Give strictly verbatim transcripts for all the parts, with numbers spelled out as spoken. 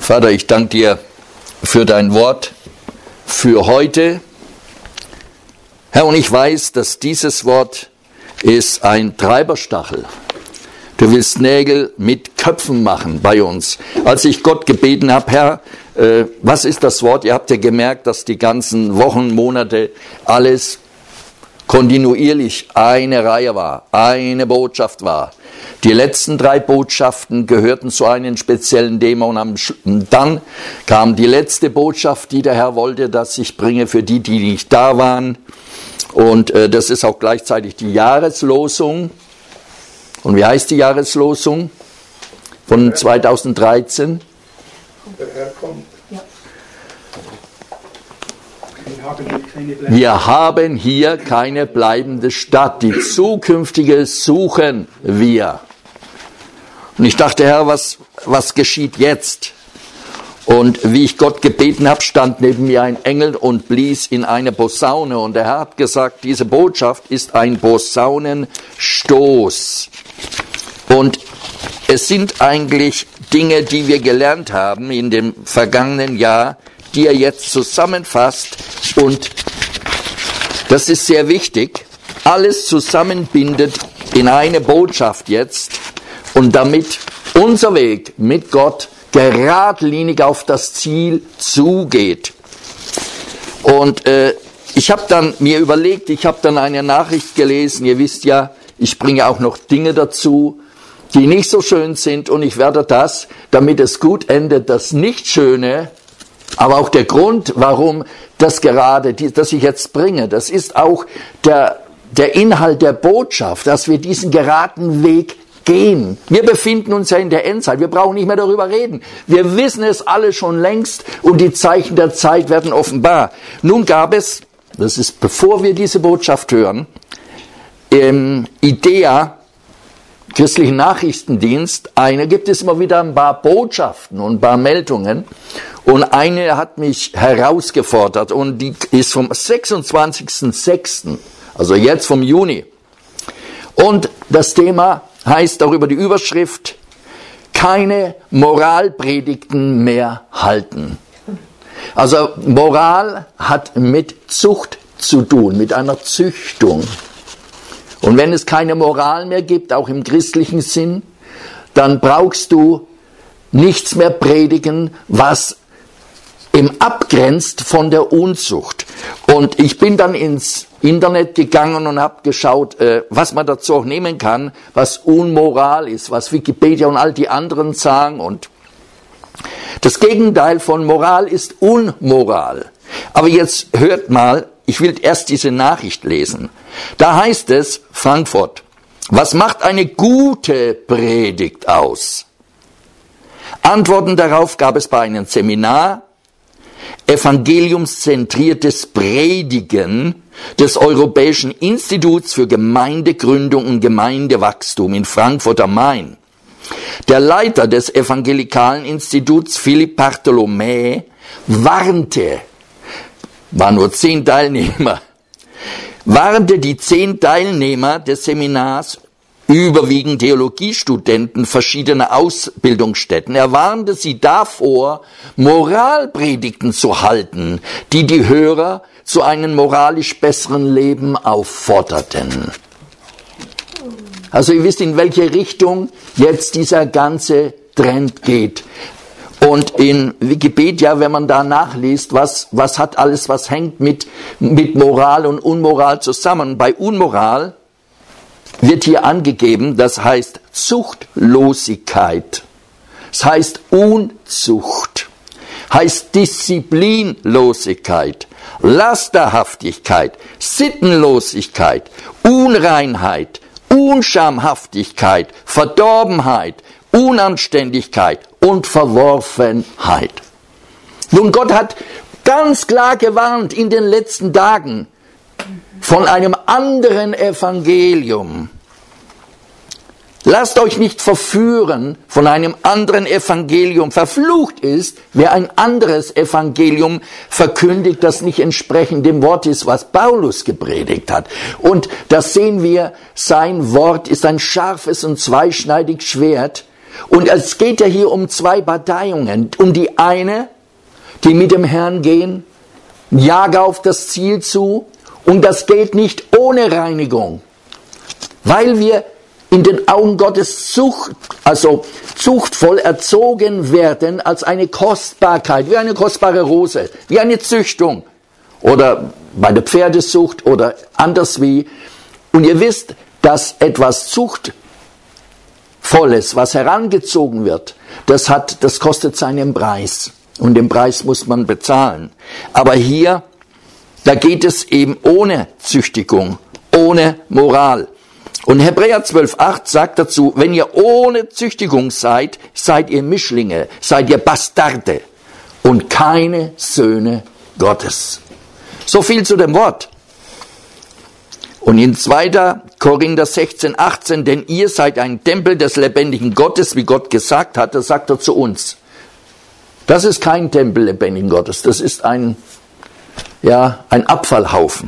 Vater, ich danke dir für dein Wort, für heute. Herr, und ich weiß, dass dieses Wort ist ein Treiberstachel. Du willst Nägel mit Köpfen machen bei uns. Als ich Gott gebeten habe, Herr, äh, was ist das Wort? Ihr habt ja gemerkt, dass die ganzen Wochen, Monate alles kontinuierlich eine Reihe war, eine Botschaft war. Die letzten drei Botschaften gehörten zu einem speziellen Thema und dann kam die letzte Botschaft, die der Herr wollte, dass ich bringe für die, die nicht da waren. Und äh, das ist auch gleichzeitig die Jahreslosung. Und wie heißt die Jahreslosung von zweitausenddreizehn? Der Herr kommt. Ja. Wir haben hier keine bleibende Stadt. Die zukünftige suchen wir. Und ich dachte, Herr, was, was geschieht jetzt? Und wie ich Gott gebeten habe, stand neben mir ein Engel und blies in eine Posaune. Und der Herr hat gesagt, diese Botschaft ist ein Posaunenstoß. Und es sind eigentlich Dinge, die wir gelernt haben in dem vergangenen Jahr, die er jetzt zusammenfasst. Und das ist sehr wichtig, alles zusammenbindet in eine Botschaft jetzt und damit unser Weg mit Gott geradlinig auf das Ziel zugeht. Und äh, ich habe dann mir überlegt, ich habe dann eine Nachricht gelesen, ihr wisst ja, ich bringe auch noch Dinge dazu, die nicht so schön sind, und ich werde das, damit es gut endet, das Nicht-Schöne, aber auch der Grund, warum das gerade, das ich jetzt bringe, das ist auch der, der Inhalt der Botschaft, dass wir diesen geraden Weg gehen. Wir befinden uns ja in der Endzeit, wir brauchen nicht mehr darüber reden. Wir wissen es alle schon längst und die Zeichen der Zeit werden offenbar. Nun gab es, das ist bevor wir diese Botschaft hören, im IDEA, Christlichen Nachrichtendienst, eine gibt es immer wieder ein paar Botschaften und ein paar Meldungen. Und eine hat mich herausgefordert und die ist vom sechsundzwanzigsten sechsten, also jetzt vom Juni. Und das Thema heißt auch über die Überschrift, keine Moralpredigten mehr halten. Also Moral hat mit Zucht zu tun, mit einer Züchtung. Und wenn es keine Moral mehr gibt, auch im christlichen Sinn, dann brauchst du nichts mehr predigen, was im abgrenzt von der Unzucht. Und ich bin dann ins Internet gegangen und habe geschaut, äh, was man dazu auch nehmen kann, was Unmoral ist, was Wikipedia und all die anderen sagen. Und das Gegenteil von Moral ist Unmoral. Aber jetzt hört mal, ich will erst diese Nachricht lesen. Da heißt es, Frankfurt, was macht eine gute Predigt aus? Antworten darauf gab es bei einem Seminar, evangeliumszentriertes Predigen des Europäischen Instituts für Gemeindegründung und Gemeindewachstum in Frankfurt am Main. Der Leiter des Evangelikalen Instituts, Philipp Bartholomä, warnte, waren nur zehn Teilnehmer, warnte die zehn Teilnehmer des Seminars, überwiegend Theologiestudenten verschiedener Ausbildungsstätten. Er warnte sie davor, Moralpredigten zu halten, die die Hörer zu einem moralisch besseren Leben aufforderten. Also ihr wisst, in welche Richtung jetzt dieser ganze Trend geht. Und in Wikipedia, wenn man da nachliest, was, was hat alles, was hängt mit, mit Moral und Unmoral zusammen. Bei Unmoral wird hier angegeben, das heißt Zuchtlosigkeit, das heißt Unzucht, heißt Disziplinlosigkeit, Lasterhaftigkeit, Sittenlosigkeit, Unreinheit, Unschamhaftigkeit, Verdorbenheit, Unanständigkeit und Verworfenheit. Nun, Gott hat ganz klar gewarnt in den letzten Tagen von einem anderen Evangelium. Lasst euch nicht verführen von einem anderen Evangelium. Verflucht ist, wer ein anderes Evangelium verkündigt, das nicht entsprechend dem Wort ist, was Paulus gepredigt hat. Und das sehen wir, sein Wort ist ein scharfes und zweischneidiges Schwert. Und es geht ja hier um zwei Bataillungen. Um die eine, die mit dem Herrn gehen, jagen auf das Ziel zu. Und das geht nicht ohne Reinigung. Weil wir in den Augen Gottes Zucht, also zuchtvoll erzogen werden als eine Kostbarkeit, wie eine kostbare Rose, wie eine Züchtung. Oder bei der Pferdezucht oder anders wie. Und ihr wisst, dass etwas Zuchtvolles, was herangezogen wird, das hat, das kostet seinen Preis. Und den Preis muss man bezahlen. Aber hier, da geht es eben ohne Züchtigung, ohne Moral. Und Hebräer zwölf acht sagt dazu, wenn ihr ohne Züchtigung seid, seid ihr Mischlinge, seid ihr Bastarde und keine Söhne Gottes. So viel zu dem Wort. Und in zweiter Korinther sechzehn achtzehn, denn ihr seid ein Tempel des lebendigen Gottes, wie Gott gesagt hat, das sagt er zu uns. Das ist kein Tempel lebendigen Gottes, das ist ein, ja, ein Abfallhaufen.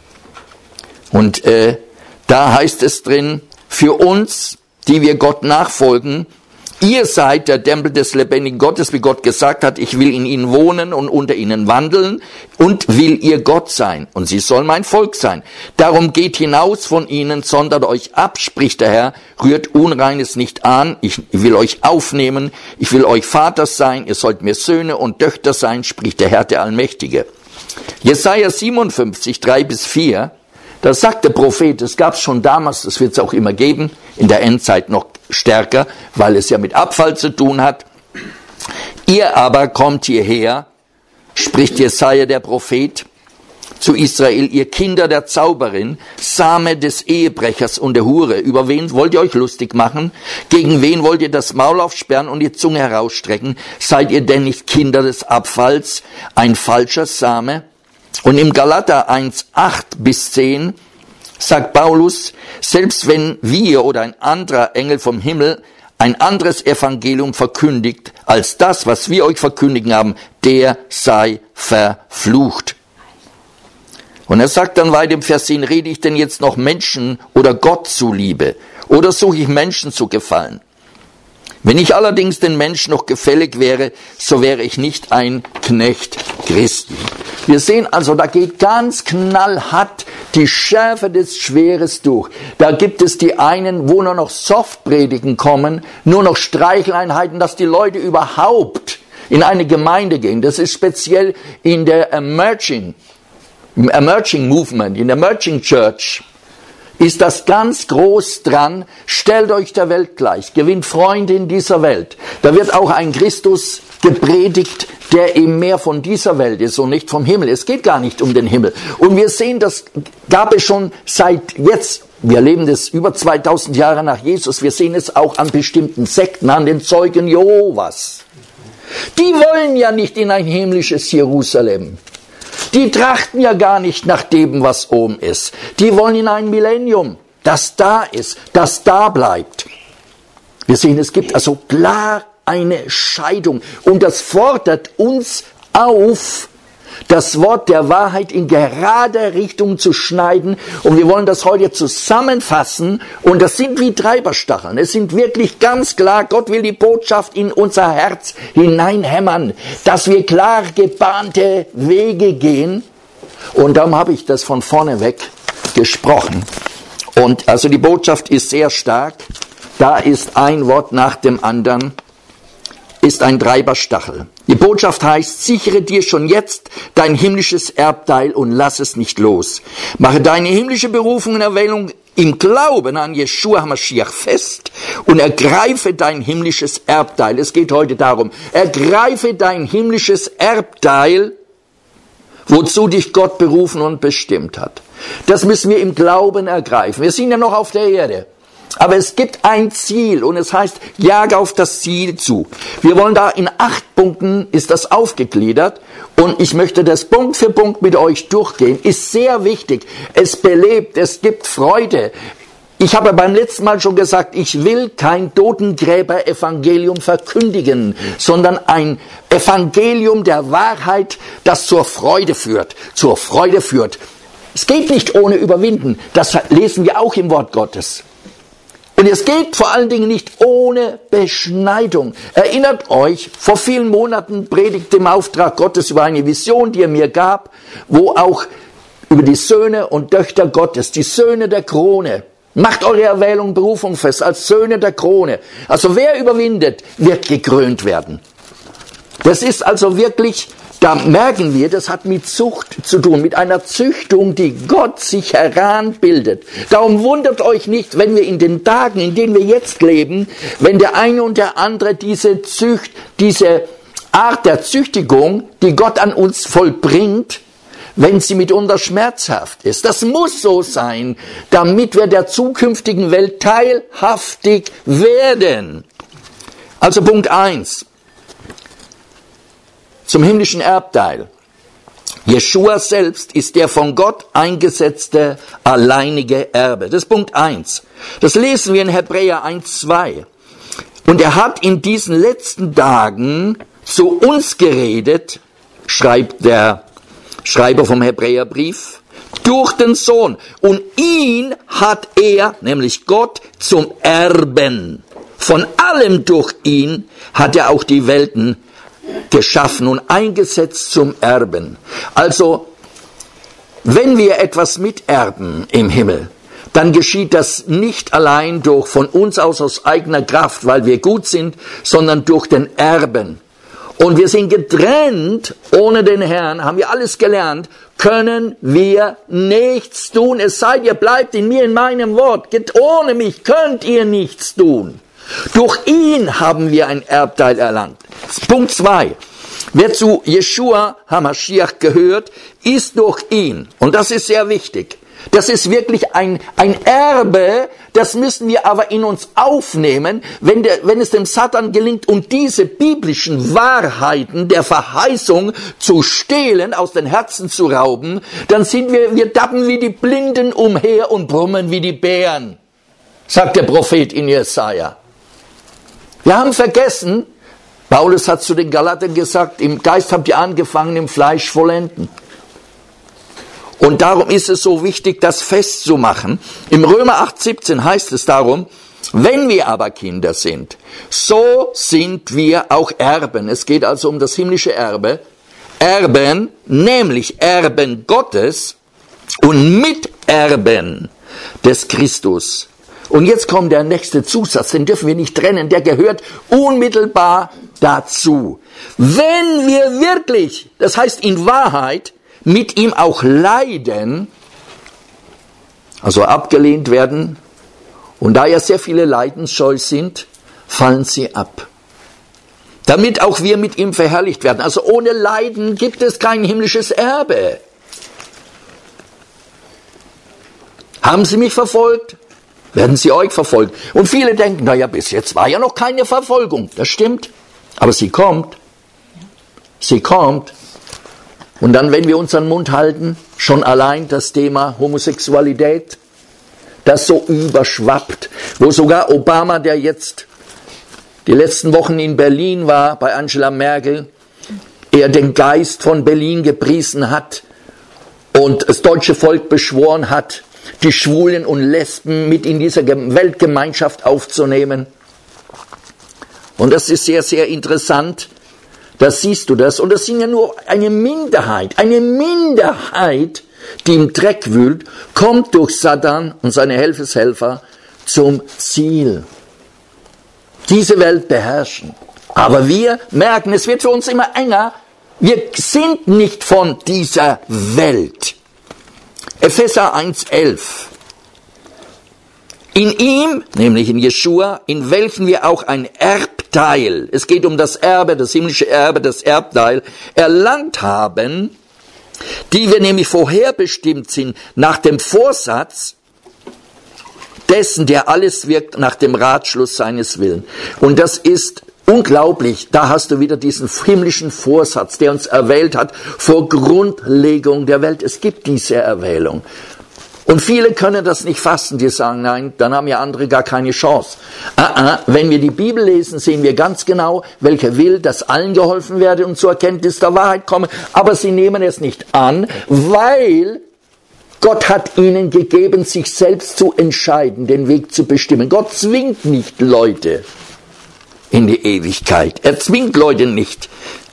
Und äh, da heißt es drin, für uns, die wir Gott nachfolgen, ihr seid der Tempel des lebendigen Gottes, wie Gott gesagt hat, ich will in ihnen wohnen und unter ihnen wandeln und will ihr Gott sein. Und sie sollen mein Volk sein. Darum geht hinaus von ihnen, sondert euch ab, spricht der Herr, rührt Unreines nicht an, ich will euch aufnehmen, ich will euch Vater sein, ihr sollt mir Söhne und Töchter sein, spricht der Herr, der Allmächtige. Jesaja siebenundfünfzig, drei bis vier, da sagt der Prophet, es gab es schon damals, das wird es auch immer geben, in der Endzeit noch stärker, weil es ja mit Abfall zu tun hat. Ihr aber kommt hierher, spricht Jesaja der Prophet zu Israel, ihr Kinder der Zauberin, Same des Ehebrechers und der Hure, über wen wollt ihr euch lustig machen? Gegen wen wollt ihr das Maul aufsperren und die Zunge herausstrecken? Seid ihr denn nicht Kinder des Abfalls, ein falscher Same? Und im Galater eins, acht bis zehn sagt Paulus, selbst wenn wir oder ein anderer Engel vom Himmel ein anderes Evangelium verkündigt, als das, was wir euch verkündigen haben, der sei verflucht. Und er sagt dann weiter im Vers zehn, rede ich denn jetzt noch Menschen oder Gott zuliebe? Oder suche ich Menschen zu gefallen? Wenn ich allerdings den Menschen noch gefällig wäre, so wäre ich nicht ein Knecht Christi. Wir sehen also, da geht ganz knallhart die Schärfe des Schweres durch. Da gibt es die einen, wo nur noch Softpredigen kommen, nur noch Streicheleinheiten, dass die Leute überhaupt in eine Gemeinde gehen. Das ist speziell in der Emerging, im Emerging Movement, in der Emerging Church. Ist das ganz groß dran, stellt euch der Welt gleich, gewinnt Freunde in dieser Welt. Da wird auch ein Christus gepredigt, der eben mehr von dieser Welt ist und nicht vom Himmel. Es geht gar nicht um den Himmel. Und wir sehen, das gab es schon seit jetzt, wir erleben das über zweitausend Jahre nach Jesus, wir sehen es auch an bestimmten Sekten, an den Zeugen Jehovas. Die wollen ja nicht in ein himmlisches Jerusalem. Die trachten ja gar nicht nach dem, was oben ist. Die wollen in ein Millennium, das da ist, das da bleibt. Wir sehen, es gibt also klar eine Scheidung. Und das fordert uns auf, das Wort der Wahrheit in gerade Richtung zu schneiden. Und wir wollen das heute zusammenfassen. Und das sind wie Treiberstacheln. Es sind wirklich ganz klar, Gott will die Botschaft in unser Herz hineinhämmern, dass wir klar gebahnte Wege gehen. Und darum habe ich das von vorne weg gesprochen. Und also die Botschaft ist sehr stark. Da ist ein Wort nach dem anderen, ist ein Treiberstachel. Die Botschaft heißt, sichere dir schon jetzt dein himmlisches Erbteil und lass es nicht los. Mache deine himmlische Berufung und Erwählung im Glauben an Jeschua HaMashiach fest und ergreife dein himmlisches Erbteil. Es geht heute darum, ergreife dein himmlisches Erbteil, wozu dich Gott berufen und bestimmt hat. Das müssen wir im Glauben ergreifen. Wir sind ja noch auf der Erde. Aber es gibt ein Ziel und es heißt, jage auf das Ziel zu. Wir wollen da in acht Punkten, ist das aufgegliedert und ich möchte das Punkt für Punkt mit euch durchgehen. Ist sehr wichtig. Es belebt, es gibt Freude. Ich habe beim letzten Mal schon gesagt, ich will kein Totengräber-Evangelium verkündigen, sondern ein Evangelium der Wahrheit, das zur Freude führt, zur Freude führt. Es geht nicht ohne Überwinden. Das lesen wir auch im Wort Gottes. Und es geht vor allen Dingen nicht ohne Beschneidung. Erinnert euch, vor vielen Monaten predigte im Auftrag Gottes über eine Vision, die er mir gab, wo auch über die Söhne und Töchter Gottes, die Söhne der Krone, macht eure Erwählung, Berufung fest, als Söhne der Krone. Also wer überwindet, wird gekrönt werden. Das ist also wirklich, da merken wir, das hat mit Zucht zu tun, mit einer Züchtung, die Gott sich heranbildet. Darum wundert euch nicht, wenn wir in den Tagen, in denen wir jetzt leben, wenn der eine und der andere diese Zücht, diese Art der Züchtigung, die Gott an uns vollbringt, wenn sie mitunter schmerzhaft ist. Das muss so sein, damit wir der zukünftigen Welt teilhaftig werden. Also Punkt eins. Zum himmlischen Erbteil. Jeschua selbst ist der von Gott eingesetzte alleinige Erbe. Das ist Punkt eins. Das lesen wir in Hebräer eins, zwei. Und er hat in diesen letzten Tagen zu uns geredet, schreibt der Schreiber vom Hebräerbrief, durch den Sohn. Und ihn hat er, nämlich Gott, zum Erben. Von allem durch ihn hat er auch die Welten geschaffen und eingesetzt zum Erben. Also, wenn wir etwas miterben im Himmel, dann geschieht das nicht allein durch von uns aus aus eigener Kraft, weil wir gut sind, sondern durch den Erben. Und wir sind getrennt, ohne den Herrn, haben wir alles gelernt, können wir nichts tun, es sei ihr bleibt in mir, in meinem Wort. Ohne mich könnt ihr nichts tun. Durch ihn haben wir ein Erbteil erlangt. Punkt zwei. Wer zu Jeschua HaMashiach gehört, ist durch ihn. Und das ist sehr wichtig. Das ist wirklich ein, ein Erbe, das müssen wir aber in uns aufnehmen, wenn, der, wenn es dem Satan gelingt, um diese biblischen Wahrheiten der Verheißung zu stehlen, aus den Herzen zu rauben, dann sind wir, wir tappen wie die Blinden umher und brummen wie die Bären, sagt der Prophet in Jesaja. Wir haben vergessen, Paulus hat zu den Galatern gesagt, im Geist habt ihr angefangen, im Fleisch vollenden. Und darum ist es so wichtig, das festzumachen. Im Römer acht, siebzehn heißt es darum, wenn wir aber Kinder sind, so sind wir auch Erben. Es geht also um das himmlische Erbe. Erben, nämlich Erben Gottes und Miterben des Christus. Und jetzt kommt der nächste Zusatz, den dürfen wir nicht trennen, der gehört unmittelbar dazu. Wenn wir wirklich, das heißt in Wahrheit, mit ihm auch leiden, also abgelehnt werden, und da ja sehr viele leidensscheu sind, fallen sie ab. Damit auch wir mit ihm verherrlicht werden. Also ohne Leiden gibt es kein himmlisches Erbe. Haben sie mich verfolgt? Werden sie euch verfolgen? Und viele denken, naja, bis jetzt war ja noch keine Verfolgung. Das stimmt, aber sie kommt. Sie kommt. Und dann, wenn wir unseren Mund halten, schon allein das Thema Homosexualität, das so überschwappt, wo sogar Obama, der jetzt die letzten Wochen in Berlin war, bei Angela Merkel, er den Geist von Berlin gepriesen hat und das deutsche Volk beschworen hat, die Schwulen und Lesben mit in dieser Weltgemeinschaft aufzunehmen. Und das ist sehr, sehr interessant. Da siehst du das. Und das sind ja nur eine Minderheit. Eine Minderheit, die im Dreck wühlt, kommt durch Satan und seine Helfershelfer zum Ziel. Diese Welt beherrschen. Aber wir merken, es wird für uns immer enger. Wir sind nicht von dieser Welt. Epheser eins, elf. In ihm, nämlich in Jeschua, in welchem wir auch ein Erbteil, es geht um das Erbe, das himmlische Erbe, das Erbteil, erlangt haben, die wir nämlich vorherbestimmt sind nach dem Vorsatz dessen, der alles wirkt, nach dem Ratschluss seines Willens. Und das ist unglaublich, da hast du wieder diesen himmlischen Vorsatz, der uns erwählt hat vor Grundlegung der Welt. Es gibt diese Erwählung. Und viele können das nicht fassen, die sagen, nein, dann haben ja andere gar keine Chance. Ah, ah, wenn wir die Bibel lesen, sehen wir ganz genau, welcher will, dass allen geholfen werde und zur Erkenntnis der Wahrheit komme. Aber sie nehmen es nicht an, weil Gott hat ihnen gegeben, sich selbst zu entscheiden, den Weg zu bestimmen. Gott zwingt nicht Leute in die Ewigkeit. Er zwingt Leute nicht,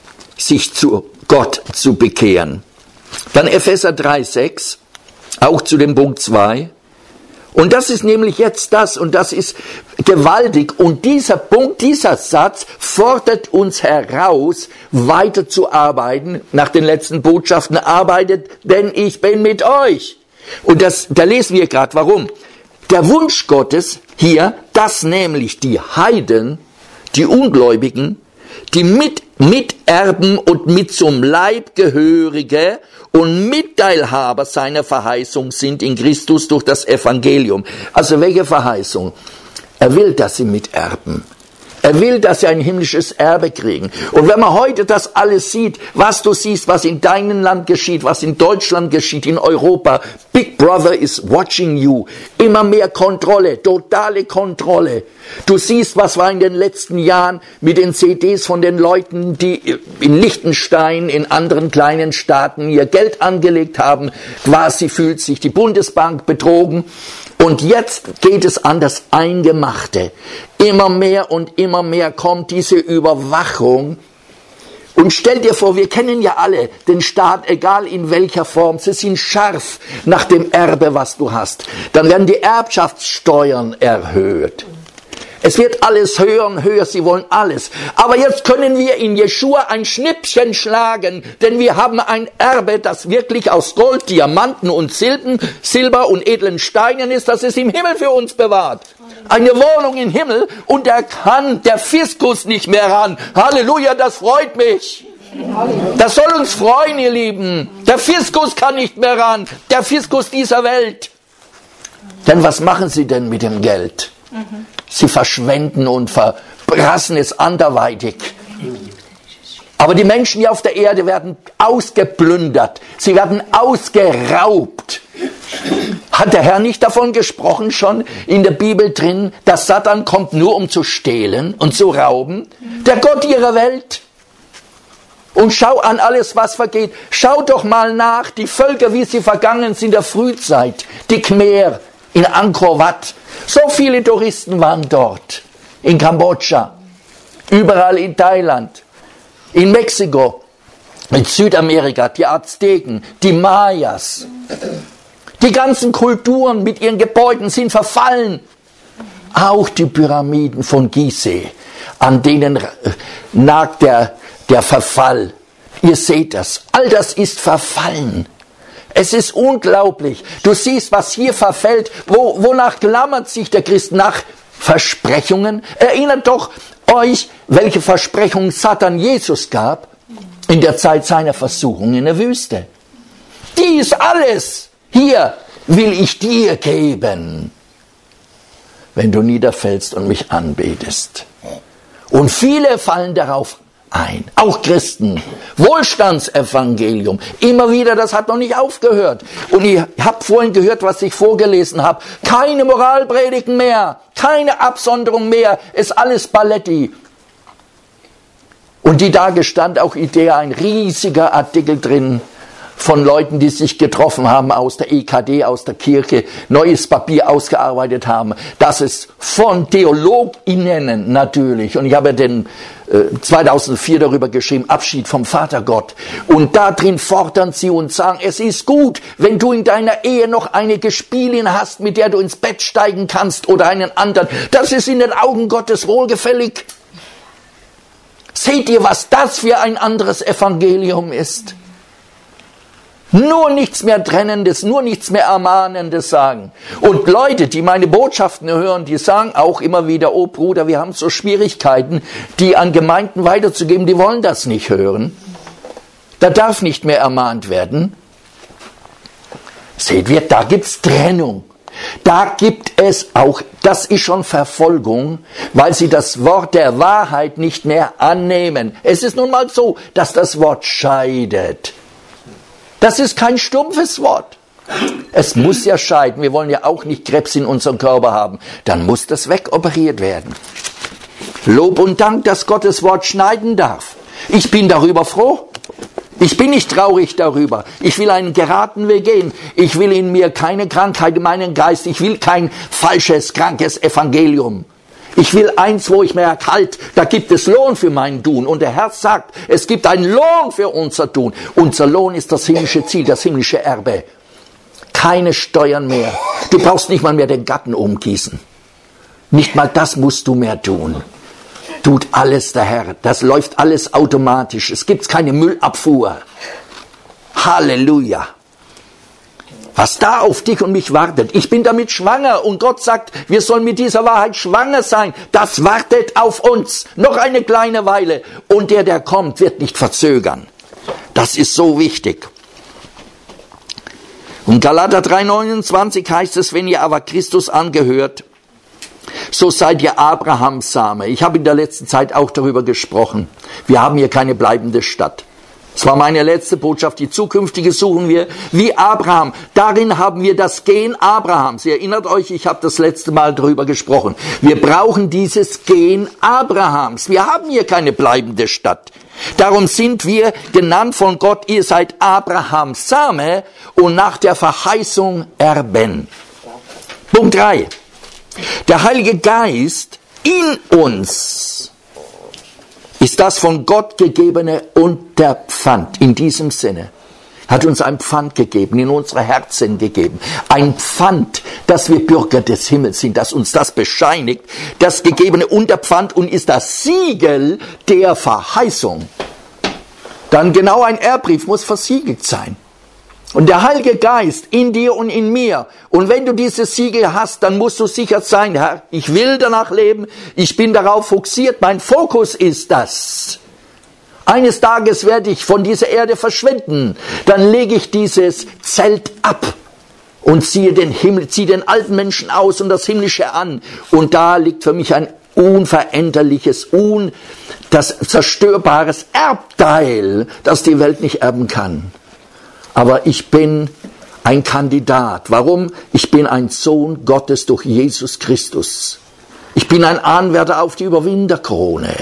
sich zu Gott zu bekehren. Dann Epheser drei, sechs, auch zu dem Punkt zwei. Und das ist nämlich jetzt das, und das ist gewaltig. Und dieser Punkt, dieser Satz fordert uns heraus, weiterzuarbeiten. Nach den letzten Botschaften: arbeitet, denn ich bin mit euch. Und das, da lesen wir gerade, warum. Der Wunsch Gottes hier, dass nämlich die Heiden, die Ungläubigen, die mit, Miterben und mit zum Leib gehörige und Mitteilhaber seiner Verheißung sind in Christus durch das Evangelium. Also welche Verheißung? Er will, dass sie miterben. Er will, dass sie ein himmlisches Erbe kriegen. Und wenn man heute das alles sieht, was du siehst, was in deinem Land geschieht, was in Deutschland geschieht, in Europa, Big Brother is watching you. Immer mehr Kontrolle, totale Kontrolle. Du siehst, was war in den letzten Jahren mit den C Ds von den Leuten, die in Liechtenstein, in anderen kleinen Staaten ihr Geld angelegt haben. Quasi fühlt sich die Bundesbank betrogen. Und jetzt geht es an das Eingemachte. Immer mehr und immer mehr kommt diese Überwachung. Und stell dir vor, wir kennen ja alle den Staat, egal in welcher Form. Sie sind scharf nach dem Erbe, was du hast. Dann werden die Erbschaftssteuern erhöht. Es wird alles höher und höher, sie wollen alles. Aber jetzt können wir in Jeschua ein Schnippchen schlagen, denn wir haben ein Erbe, das wirklich aus Gold, Diamanten und Silben, Silber und edlen Steinen ist, das ist im Himmel für uns bewahrt. Eine Wohnung im Himmel, und da kann der Fiskus nicht mehr ran. Halleluja, das freut mich. Das soll uns freuen, ihr Lieben. Der Fiskus kann nicht mehr ran, der Fiskus dieser Welt. Denn was machen sie denn mit dem Geld? Sie verschwenden und verprassen es anderweitig. Aber die Menschen hier auf der Erde werden ausgeplündert. Sie werden ausgeraubt. Hat der Herr nicht davon gesprochen, schon in der Bibel drin, dass Satan kommt nur, um zu stehlen und zu rauben? Der Gott ihrer Welt. Und schau an alles, was vergeht. Schau doch mal nach, die Völker, wie sie vergangen sind in der Frühzeit. Die Khmer in Angkor Wat. So viele Touristen waren dort. In Kambodscha, überall in Thailand, in Mexiko, in Südamerika, die Azteken, die Mayas. Die ganzen Kulturen mit ihren Gebäuden sind verfallen. Auch die Pyramiden von Gizeh, an denen nagt der, der Verfall. Ihr seht das, all das ist verfallen. Es ist unglaublich. Du siehst, was hier verfällt. Wo, wonach klammert sich der Christ? Nach Versprechungen? Erinnert doch euch, welche Versprechungen Satan Jesus gab in der Zeit seiner Versuchung in der Wüste. Dies alles hier will ich dir geben, wenn du niederfällst und mich anbetest. Und viele fallen darauf ein, auch Christen. Wohlstandsevangelium, immer wieder, das hat noch nicht aufgehört. Und ihr habt vorhin gehört, was ich vorgelesen habe. Keine Moralpredigten mehr, keine Absonderung mehr, ist alles Balletti. Und die da stand auch Idee, ein riesiger Artikel drin von Leuten, die sich getroffen haben aus der E K D, aus der Kirche, neues Papier ausgearbeitet haben. Das ist von TheologInnen natürlich. Und ich habe den äh, zweitausendvier darüber geschrieben, Abschied vom Vatergott. Und da drin fordern sie und sagen, es ist gut, wenn du in deiner Ehe noch eine Gespielin hast, mit der du ins Bett steigen kannst oder einen anderen. Das ist in den Augen Gottes wohlgefällig. Seht ihr, was das für ein anderes Evangelium ist? Nur nichts mehr Trennendes, nur nichts mehr Ermahnendes sagen. Und Leute, die meine Botschaften hören, die sagen auch immer wieder, oh Bruder, wir haben so Schwierigkeiten, die an Gemeinden weiterzugeben, die wollen das nicht hören. Da darf nicht mehr ermahnt werden. Seht ihr, da gibt's Trennung. Da gibt es auch, das ist schon Verfolgung, weil sie das Wort der Wahrheit nicht mehr annehmen. Es ist nun mal so, dass das Wort scheidet. Das ist kein stumpfes Wort. Es muss ja scheiden. Wir wollen ja auch nicht Krebs in unserem Körper haben. Dann muss das wegoperiert werden. Lob und Dank, dass Gottes Wort schneiden darf. Ich bin darüber froh. Ich bin nicht traurig darüber. Ich will einen geraden Weg gehen. Ich will in mir keine Krankheit in meinen Geist. Ich will kein falsches, krankes Evangelium. Ich will eins, wo ich merke, halt, da gibt es Lohn für mein Tun. Und der Herr sagt, es gibt einen Lohn für unser Tun. Unser Lohn ist das himmlische Ziel, das himmlische Erbe. Keine Steuern mehr. Du brauchst nicht mal mehr den Garten umgießen. Nicht mal das musst du mehr tun. Tut alles der Herr. Das läuft alles automatisch. Es gibt keine Müllabfuhr. Halleluja. Was da auf dich und mich wartet. Ich bin damit schwanger und Gott sagt, wir sollen mit dieser Wahrheit schwanger sein. Das wartet auf uns. Noch eine kleine Weile. Und der, der kommt, wird nicht verzögern. Das ist so wichtig. Und Galater drei neunundzwanzig heißt es, wenn ihr aber Christus angehört, so seid ihr Abrahams Same. Ich habe in der letzten Zeit auch darüber gesprochen. Wir haben hier keine bleibende Stadt. Das war meine letzte Botschaft. Die zukünftige suchen wir wie Abraham. Darin haben wir das Gen Abrahams. Ihr erinnert euch, ich habe das letzte Mal darüber gesprochen. Wir brauchen dieses Gen Abrahams. Wir haben hier keine bleibende Stadt. Darum sind wir genannt von Gott, ihr seid Abrahams Same und nach der Verheißung Erben. Punkt drei. Der Heilige Geist in uns ist das von Gott gegebene Unterpfand. In diesem Sinne hat uns ein Pfand gegeben, in unsere Herzen gegeben. Ein Pfand, dass wir Bürger des Himmels sind, dass uns das bescheinigt. Das gegebene Unterpfand und ist das Siegel der Verheißung. Dann genau ein Erbbrief muss versiegelt sein. Und der Heilige Geist in dir und in mir. Und wenn du dieses Siegel hast, dann musst du sicher sein, Herr, ich will danach leben, ich bin darauf fokussiert, mein Fokus ist das. Eines Tages werde ich von dieser Erde verschwinden. Dann lege ich dieses Zelt ab und ziehe den Himmel, ziehe den alten Menschen aus und das Himmlische an. Und da liegt für mich ein unveränderliches, un, das zerstörbares Erbteil, das die Welt nicht erben kann. Aber ich bin ein Kandidat. Warum? Ich bin ein Sohn Gottes durch Jesus Christus. Ich bin ein Anwärter auf die Überwinderkrone.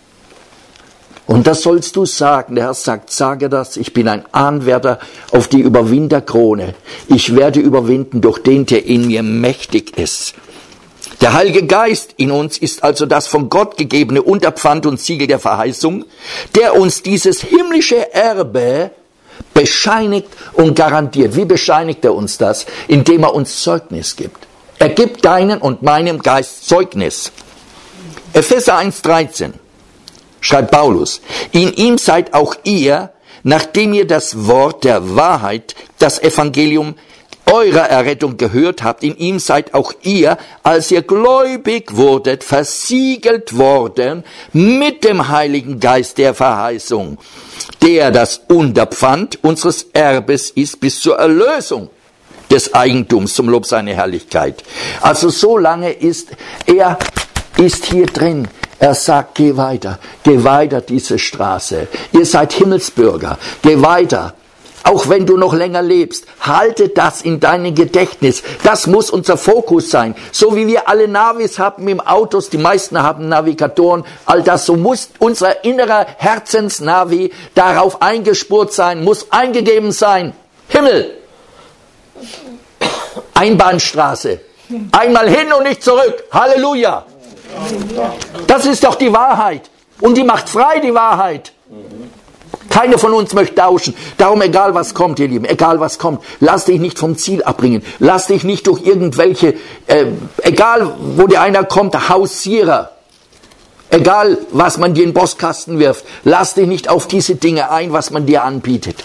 Und das sollst du sagen. Der Herr sagt, sage das, ich bin ein Anwärter auf die Überwinderkrone. Ich werde überwinden durch den, der in mir mächtig ist. Der Heilige Geist in uns ist also das von Gott gegebene Unterpfand und Siegel der Verheißung, der uns dieses himmlische Erbe bescheinigt und garantiert. Wie bescheinigt er uns das? Indem er uns Zeugnis gibt. Er gibt deinen und meinem Geist Zeugnis. Epheser eins dreizehn schreibt Paulus, in ihm seid auch ihr, nachdem ihr das Wort der Wahrheit, das Evangelium eurer Errettung gehört habt, in ihm seid auch ihr, als ihr gläubig wurdet, versiegelt worden mit dem Heiligen Geist der Verheißung, der das Unterpfand unseres Erbes ist bis zur Erlösung des Eigentums zum Lob seiner Herrlichkeit. Also so lange ist er ist hier drin. Er sagt, geh weiter, geh weiter diese Straße. Ihr seid Himmelsbürger, geh weiter. Auch wenn du noch länger lebst, halte das in deinem Gedächtnis. Das muss unser Fokus sein. So wie wir alle Navis haben im Autos, die meisten haben Navigatoren, all das, so muss unser innerer Herzensnavi darauf eingespurt sein, muss eingegeben sein. Himmel, Einbahnstraße, einmal hin und nicht zurück. Halleluja. Das ist doch die Wahrheit. Und die macht frei, die Wahrheit. Keiner von uns möchte tauschen. Darum, egal was kommt, ihr Lieben, egal was kommt, lass dich nicht vom Ziel abbringen. Lass dich nicht durch irgendwelche, äh, egal wo dir einer kommt, Hausierer, egal was man dir in den Postkasten wirft, lass dich nicht auf diese Dinge ein, was man dir anbietet.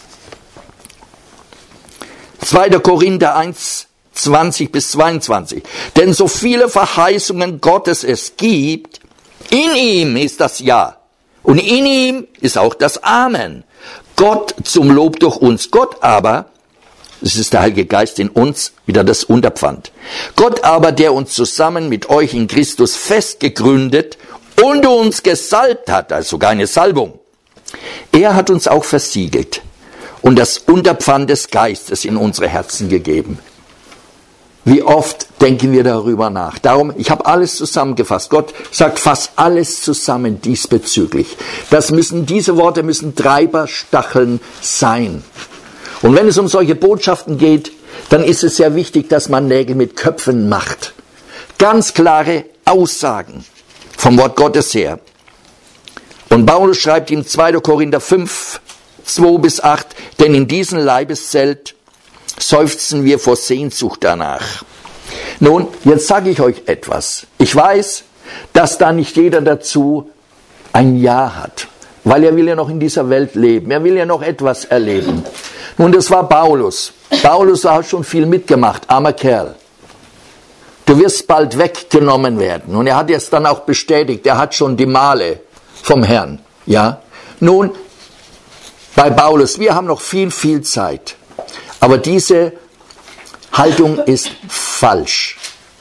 zweiter Korinther eins, zwanzig bis zweiundzwanzig. Denn so viele Verheißungen Gottes es gibt, in ihm ist das Ja. Und in ihm ist auch das Amen. Gott zum Lob durch uns. Gott aber, das ist der Heilige Geist in uns, wieder das Unterpfand. Gott aber, der uns zusammen mit euch in Christus festgegründet und uns gesalbt hat, also sogar eine Salbung. Er hat uns auch versiegelt und das Unterpfand des Geistes in unsere Herzen gegeben. Wie oft denken wir darüber nach? Darum, ich habe alles zusammengefasst. Gott sagt fast alles zusammen diesbezüglich. Das müssen, diese Worte müssen Treiberstacheln sein. Und wenn es um solche Botschaften geht, dann ist es sehr wichtig, dass man Nägel mit Köpfen macht. Ganz klare Aussagen vom Wort Gottes her. Und Paulus schreibt im zweiten Korinther fünf, zwei bis acht, denn in diesem Leibeszelt seufzen wir vor Sehnsucht danach. Nun, jetzt sage ich euch etwas. Ich weiß, dass da nicht jeder dazu ein Ja hat, weil er will ja noch in dieser Welt leben. Er will ja noch etwas erleben. Nun, das war Paulus. Paulus hat schon viel mitgemacht, armer Kerl. Du wirst bald weggenommen werden. Und er hat es dann auch bestätigt, er hat schon die Male vom Herrn. Ja. Nun, bei Paulus, wir haben noch viel, viel Zeit. Aber diese Haltung ist falsch.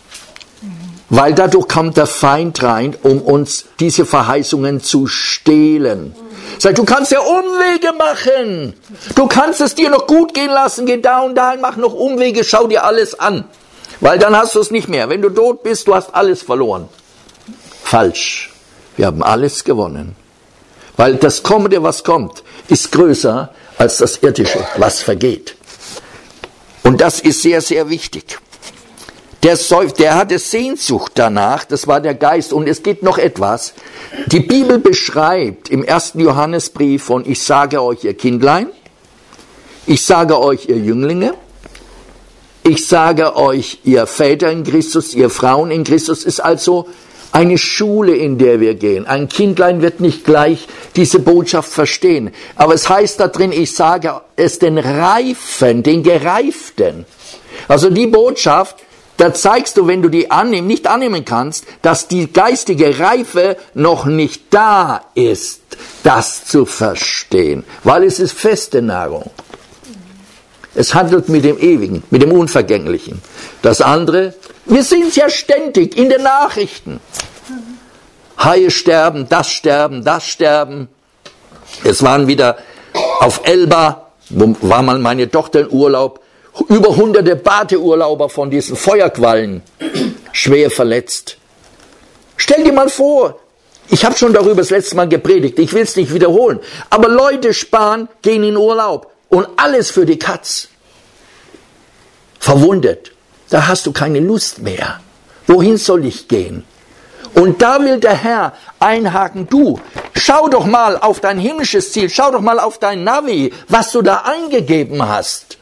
Weil dadurch kommt der Feind rein, um uns diese Verheißungen zu stehlen. Sag, du kannst ja Umwege machen. Du kannst es dir noch gut gehen lassen. Geh da und dahin, mach noch Umwege, schau dir alles an. Weil dann hast du es nicht mehr. Wenn du tot bist, du hast alles verloren. Falsch. Wir haben alles gewonnen. Weil das Kommende, was kommt, ist größer als das Irdische, was vergeht. Und das ist sehr, sehr wichtig. Der, Seuf, der hatte Sehnsucht danach, das war der Geist. Und es gibt noch etwas. Die Bibel beschreibt im ersten Johannesbrief von, ich sage euch, ihr Kindlein, ich sage euch, ihr Jünglinge, ich sage euch, ihr Väter in Christus, ihr Frauen in Christus, ist also eine Schule, in der wir gehen. Ein Kindlein wird nicht gleich diese Botschaft verstehen. Aber es heißt da drin, ich sage es den Reifen, den Gereiften. Also die Botschaft, da zeigst du, wenn du die annehmen, nicht annehmen kannst, dass die geistige Reife noch nicht da ist, das zu verstehen. Weil es ist feste Nahrung. Es handelt mit dem Ewigen, mit dem Unvergänglichen. Das andere, wir sind es ja ständig in den Nachrichten. Haie sterben, das sterben, das sterben. Es waren wieder auf Elba, wo war mal meine Tochter in Urlaub, über hunderte Badeurlauber von diesen Feuerquallen schwer verletzt. Stell dir mal vor, ich habe schon darüber das letzte Mal gepredigt, ich will es nicht wiederholen, aber Leute sparen, gehen in Urlaub und alles für die Katz. Verwundet, da hast du keine Lust mehr. Wohin soll ich gehen? Und da will der Herr einhaken, du, schau doch mal auf dein himmlisches Ziel, schau doch mal auf dein Navi, was du da eingegeben hast.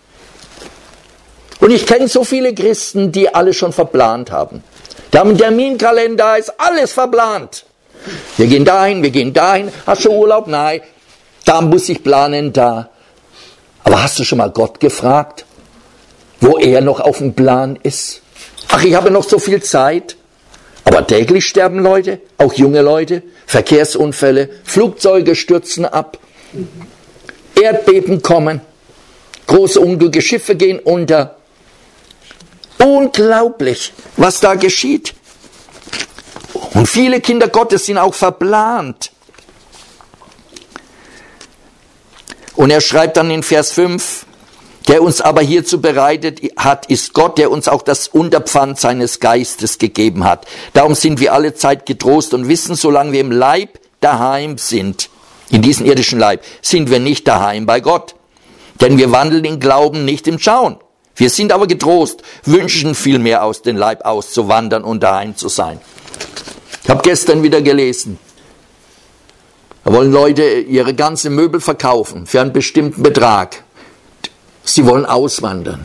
Und ich kenne so viele Christen, die alles schon verplant haben. Die haben einen Terminkalender, ist alles verplant. Wir gehen dahin, wir gehen dahin, hast du Urlaub? Nein, da muss ich planen, da. Aber hast du schon mal Gott gefragt, wo er noch auf dem Plan ist? Ach, ich habe noch so viel Zeit. Aber täglich sterben Leute, auch junge Leute, Verkehrsunfälle, Flugzeuge stürzen ab, Erdbeben kommen, große Unglücke, Schiffe gehen unter. Unglaublich, was da geschieht. Und viele Kinder Gottes sind auch verplant. Und er schreibt dann in Vers fünf, der uns aber hierzu bereitet hat, ist Gott, der uns auch das Unterpfand seines Geistes gegeben hat. Darum sind wir alle Zeit getrost und wissen, solange wir im Leib daheim sind, in diesem irdischen Leib, sind wir nicht daheim bei Gott. Denn wir wandeln im Glauben, nicht im Schauen. Wir sind aber getrost, wünschen vielmehr aus dem Leib auszuwandern und daheim zu sein. Ich habe gestern wieder gelesen, da wollen Leute ihre ganzen Möbel verkaufen für einen bestimmten Betrag. Sie wollen auswandern.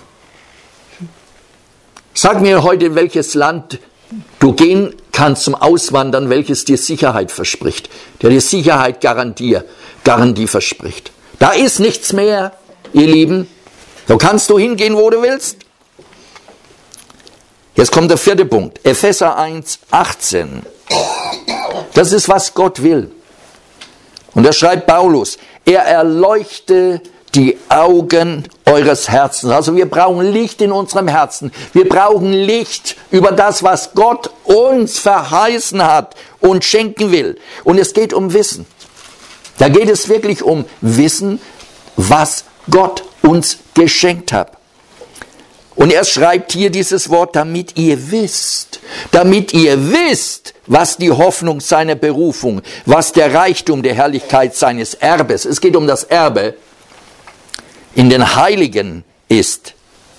Sag mir heute, in welches Land du gehen kannst zum Auswandern, welches dir Sicherheit verspricht, der dir Sicherheit Garantie, Garantie verspricht. Da ist nichts mehr, ihr Lieben. So kannst du hingehen, wo du willst. Jetzt kommt der vierte Punkt. Epheser eins, achtzehn. Das ist, was Gott will. Und da schreibt Paulus, er erleuchte die Augen eures Herzens. Also wir brauchen Licht in unserem Herzen. Wir brauchen Licht über das, was Gott uns verheißen hat und schenken will. Und es geht um Wissen. Da geht es wirklich um Wissen, was Gott uns geschenkt hat. Und er schreibt hier dieses Wort, damit ihr wisst, damit ihr wisst, was die Hoffnung seiner Berufung, was der Reichtum der Herrlichkeit seines Erbes, es geht um das Erbe, in den Heiligen ist.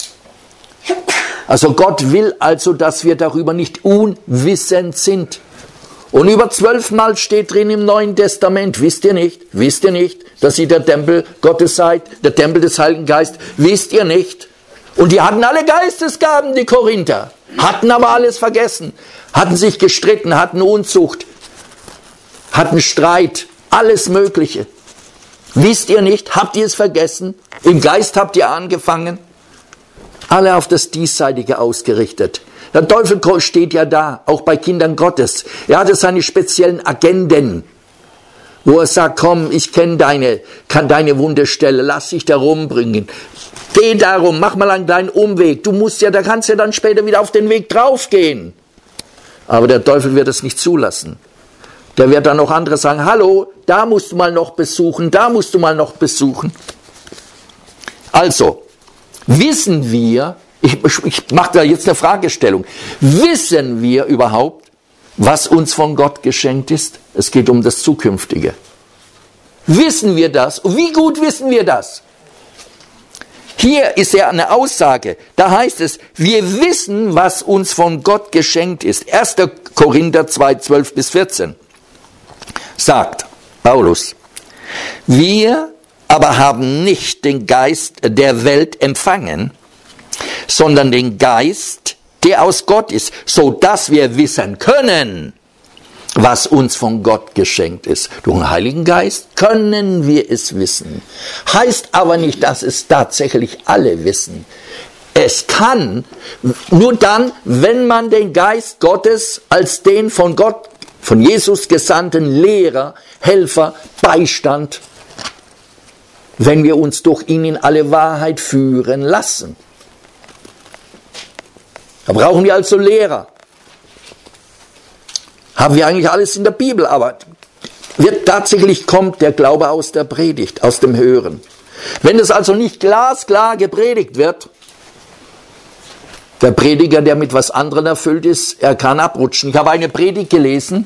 Also Gott will also, dass wir darüber nicht unwissend sind. Und über zwölfmal steht drin im Neuen Testament, wisst ihr nicht, wisst ihr nicht, dass ihr der Tempel Gottes seid, der Tempel des Heiligen Geistes, wisst ihr nicht? Und die hatten alle Geistesgaben, die Korinther, hatten aber alles vergessen, hatten sich gestritten, hatten Unzucht, hatten Streit, alles Mögliche. Wisst ihr nicht, habt ihr es vergessen? Im Geist habt ihr angefangen? Alle auf das Diesseitige ausgerichtet. Der Teufel steht ja da, auch bei Kindern Gottes. Er hatte seine speziellen Agenden, wo er sagt, komm, ich kenne deine, kann deine Wundestelle, lass dich da rumbringen. Geh darum, mach mal einen kleinen Umweg. Du musst ja, da kannst ja dann später wieder auf den Weg draufgehen. Aber der Teufel wird es nicht zulassen. Der wird dann noch andere sagen, hallo, da musst du mal noch besuchen, da musst du mal noch besuchen. Also, wissen wir, ich, ich mache da jetzt eine Fragestellung, wissen wir überhaupt, was uns von Gott geschenkt ist? Es geht um das Zukünftige. Wissen wir das? Und wie gut wissen wir das? Hier ist ja eine Aussage, da heißt es, wir wissen, was uns von Gott geschenkt ist. erster Korinther zwei, zwölf bis vierzehn sagt Paulus, wir aber haben nicht den Geist der Welt empfangen, sondern den Geist, der aus Gott ist, so dass wir wissen können, was uns von Gott geschenkt ist. Durch den Heiligen Geist können wir es wissen. Heißt aber nicht, dass es tatsächlich alle wissen. Es kann nur dann, wenn man den Geist Gottes als den von Gott, von Jesus gesandten Lehrer, Helfer, Beistand, wenn wir uns durch ihn in alle Wahrheit führen lassen. Da brauchen wir also Lehrer. Haben wir eigentlich alles in der Bibel, aber wird tatsächlich kommt der Glaube aus der Predigt, aus dem Hören. Wenn es also nicht glasklar gepredigt wird, der Prediger, der mit was anderem erfüllt ist, er kann abrutschen. Ich habe eine Predigt gelesen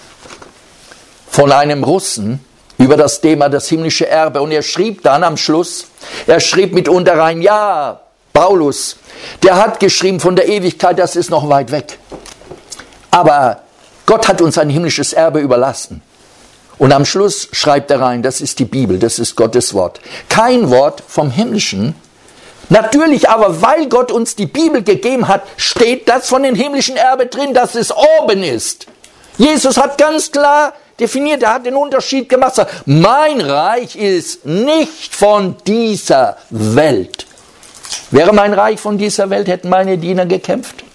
von einem Russen über das Thema das himmlische Erbe und er schrieb dann am Schluss, er schrieb mitunter rein, ja, Paulus, der hat geschrieben von der Ewigkeit, das ist noch weit weg. Aber Gott hat uns ein himmlisches Erbe überlassen. Und am Schluss schreibt er rein, das ist die Bibel, das ist Gottes Wort. Kein Wort vom Himmlischen. Natürlich aber, weil Gott uns die Bibel gegeben hat, steht das von dem himmlischen Erbe drin, dass es oben ist. Jesus hat ganz klar definiert, er hat den Unterschied gemacht. Sagt, mein Reich ist nicht von dieser Welt. Wäre mein Reich von dieser Welt, hätten meine Diener gekämpft.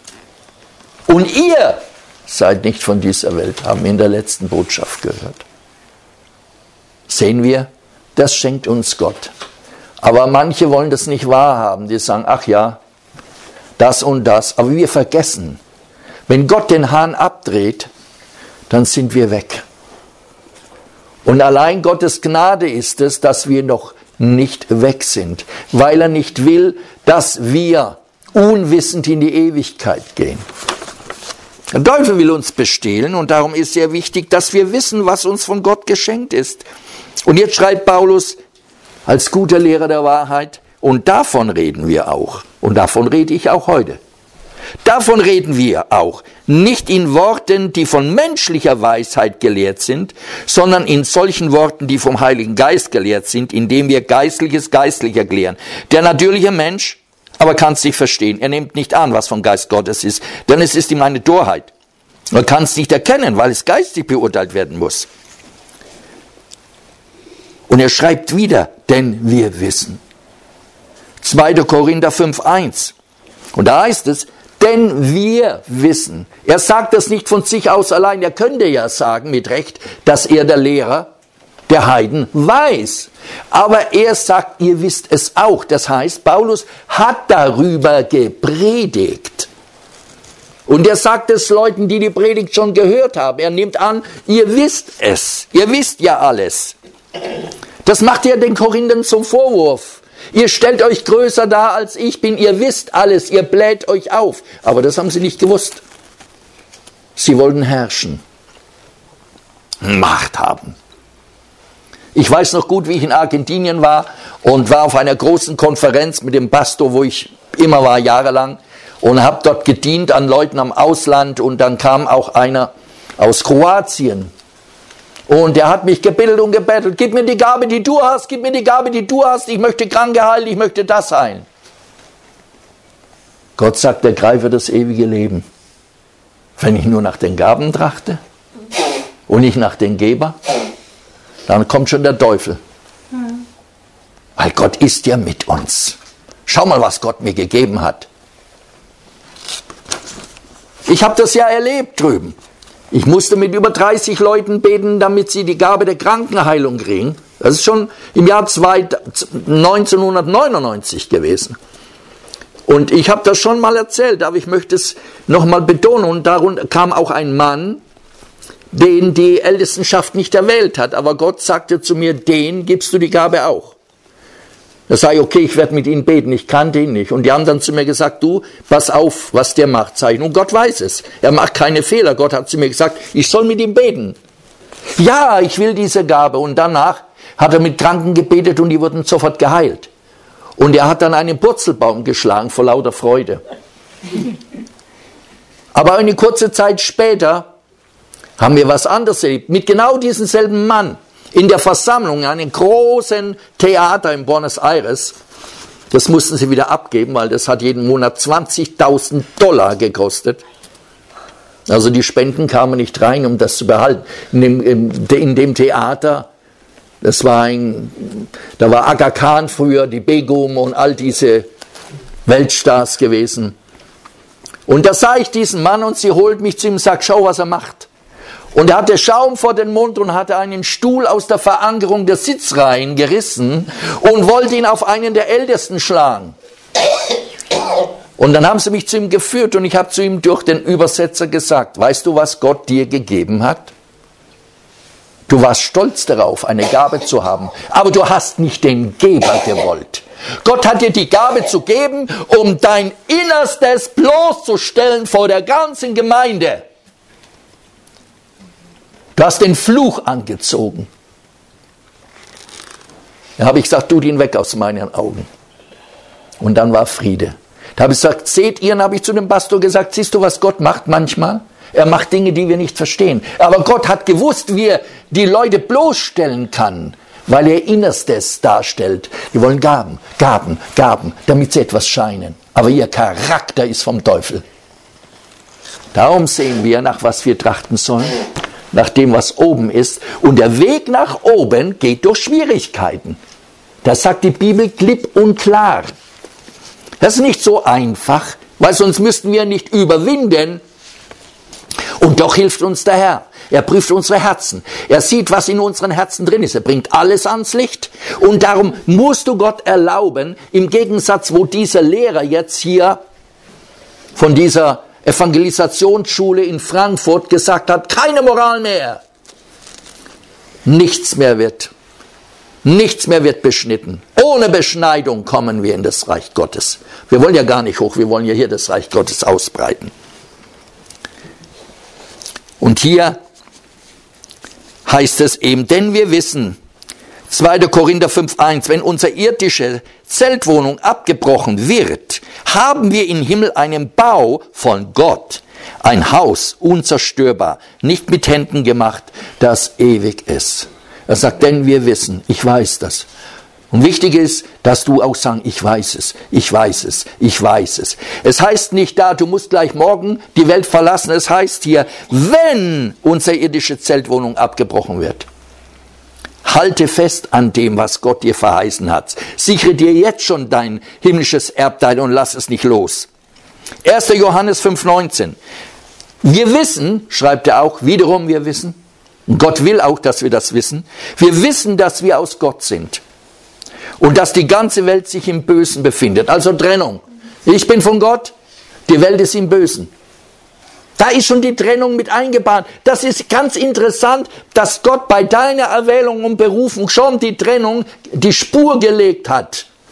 Und ihr seid nicht von dieser Welt, haben wir in der letzten Botschaft gehört. Sehen wir, das schenkt uns Gott. Aber manche wollen das nicht wahrhaben. Die sagen, ach ja, das und das. Aber wir vergessen, wenn Gott den Hahn abdreht, dann sind wir weg. Und allein Gottes Gnade ist es, dass wir noch nicht weg sind, weil er nicht will, dass wir unwissend in die Ewigkeit gehen. Der Teufel will uns bestehlen und darum ist sehr wichtig, dass wir wissen, was uns von Gott geschenkt ist. Und jetzt schreibt Paulus, als guter Lehrer der Wahrheit, und davon reden wir auch. Und davon rede ich auch heute. Davon reden wir auch, nicht in Worten, die von menschlicher Weisheit gelehrt sind, sondern in solchen Worten, die vom Heiligen Geist gelehrt sind, indem wir Geistliches geistlich erklären. Der natürliche Mensch aber kann es nicht verstehen. Er nimmt nicht an, was vom Geist Gottes ist, denn es ist ihm eine Torheit. Er kann es nicht erkennen, weil es geistig beurteilt werden muss. Und er schreibt wieder, denn wir wissen. zweiter Korinther fünf, eins. Und da heißt es, denn wir wissen. Er sagt das nicht von sich aus allein. Er könnte ja sagen, mit Recht, dass er der Lehrer der Heiden weiß. Aber er sagt, ihr wisst es auch. Das heißt, Paulus hat darüber gepredigt. Und er sagt es Leuten, die die Predigt schon gehört haben. Er nimmt an, ihr wisst es. Ihr wisst ja alles. Das macht er den Korinthern zum Vorwurf. Ihr stellt euch größer dar, als ich bin. Ihr wisst alles. Ihr bläht euch auf. Aber das haben sie nicht gewusst. Sie wollten herrschen. Macht haben. Ich weiß noch gut, wie ich in Argentinien war und war auf einer großen Konferenz mit dem Pastor, wo ich immer war, jahrelang. Und habe dort gedient an Leuten am Ausland. Und dann kam auch einer aus Kroatien. Und der hat mich gebettelt und gebettelt. Gib mir die Gabe, die du hast. Gib mir die Gabe, die du hast. Ich möchte Kranke heilen. Ich möchte das heilen. Gott sagt, ergreife das ewige Leben. Wenn ich nur nach den Gaben trachte und nicht nach den Geber, dann kommt schon der Teufel. Weil Gott ist ja mit uns. Schau mal, was Gott mir gegeben hat. Ich habe das ja erlebt drüben. Ich musste mit über dreißig Leuten beten, damit sie die Gabe der Krankenheilung kriegen. Das ist schon im Jahr neunzehnhundertneunundneunzig gewesen. Und ich habe das schon mal erzählt, aber ich möchte es nochmal betonen. Und darunter kam auch ein Mann, den die Ältestenschaft nicht erwählt hat. Aber Gott sagte zu mir, den gibst du die Gabe auch. Da sage ich, okay, ich werde mit ihm beten, ich kannte ihn nicht. Und die haben dann zu mir gesagt, du, pass auf, was der macht, sag ich. Und Gott weiß es, er macht keine Fehler. Gott hat zu mir gesagt, ich soll mit ihm beten. Ja, ich will diese Gabe. Und danach hat er mit Kranken gebetet und die wurden sofort geheilt. Und er hat dann einen Purzelbaum geschlagen vor lauter Freude. Aber eine kurze Zeit später haben wir was anderes erlebt, mit genau diesem selben Mann. In der Versammlung, in einem großen Theater in Buenos Aires, das mussten sie wieder abgeben, weil das hat jeden Monat zwanzigtausend Dollar gekostet. Also die Spenden kamen nicht rein, um das zu behalten. In dem, in dem Theater, das war ein, da war Aga Khan früher, die Begum und all diese Weltstars gewesen. Und da sah ich diesen Mann und sie holt mich zu ihm und sagt, schau, was er macht. Und er hatte Schaum vor den Mund und hatte einen Stuhl aus der Verankerung der Sitzreihen gerissen und wollte ihn auf einen der Ältesten schlagen. Und dann haben sie mich zu ihm geführt und ich habe zu ihm durch den Übersetzer gesagt, weißt du, was Gott dir gegeben hat? Du warst stolz darauf, eine Gabe zu haben, aber du hast nicht den Geber gewollt. Gott hat dir die Gabe zu geben, um dein Innerstes bloßzustellen vor der ganzen Gemeinde. Du hast den Fluch angezogen. Da habe ich gesagt, tu ihn weg aus meinen Augen. Und dann war Friede. Da habe ich gesagt, seht ihr, dann habe ich zu dem Pastor gesagt, siehst du, was Gott macht manchmal? Er macht Dinge, die wir nicht verstehen. Aber Gott hat gewusst, wie er die Leute bloßstellen kann, weil er Innerstes darstellt. Die wollen Gaben, Gaben, Gaben, damit sie etwas scheinen. Aber ihr Charakter ist vom Teufel. Darum sehen wir, nach was wir trachten sollen. Nach dem, was oben ist. Und der Weg nach oben geht durch Schwierigkeiten. Das sagt die Bibel klipp und klar. Das ist nicht so einfach, weil sonst müssten wir nicht überwinden. Und doch hilft uns der Herr. Er prüft unsere Herzen. Er sieht, was in unseren Herzen drin ist. Er bringt alles ans Licht. Und darum musst du Gott erlauben, im Gegensatz, wo dieser Lehrer jetzt hier von dieser Evangelisationsschule in Frankfurt gesagt hat, keine Moral mehr. Nichts mehr wird, nichts mehr wird beschnitten. Ohne Beschneidung kommen wir in das Reich Gottes. Wir wollen ja gar nicht hoch, wir wollen ja hier das Reich Gottes ausbreiten. Und hier heißt es eben, denn wir wissen, zweiter Korinther fünf eins, wenn unsere irdische Zeltwohnung abgebrochen wird, haben wir im Himmel einen Bau von Gott, ein Haus unzerstörbar, nicht mit Händen gemacht, das ewig ist. Er sagt, denn wir wissen, ich weiß das. Und wichtig ist, dass du auch sagst, ich weiß es, ich weiß es, ich weiß es. Es heißt nicht da, du musst gleich morgen die Welt verlassen. Es heißt hier, wenn unsere irdische Zeltwohnung abgebrochen wird. Halte fest an dem, was Gott dir verheißen hat. Sichere dir jetzt schon dein himmlisches Erbteil und lass es nicht los. erster Johannes fünf neunzehn. Wir wissen, schreibt er auch, wiederum wir wissen, und Gott will auch, dass wir das wissen, wir wissen, dass wir aus Gott sind und dass die ganze Welt sich im Bösen befindet. Also Trennung. Ich bin von Gott, die Welt ist im Bösen. Da ist schon die Trennung mit eingebahnt. Das ist ganz interessant, dass Gott bei deiner Erwählung und Berufung schon die Trennung, die Spur gelegt hat.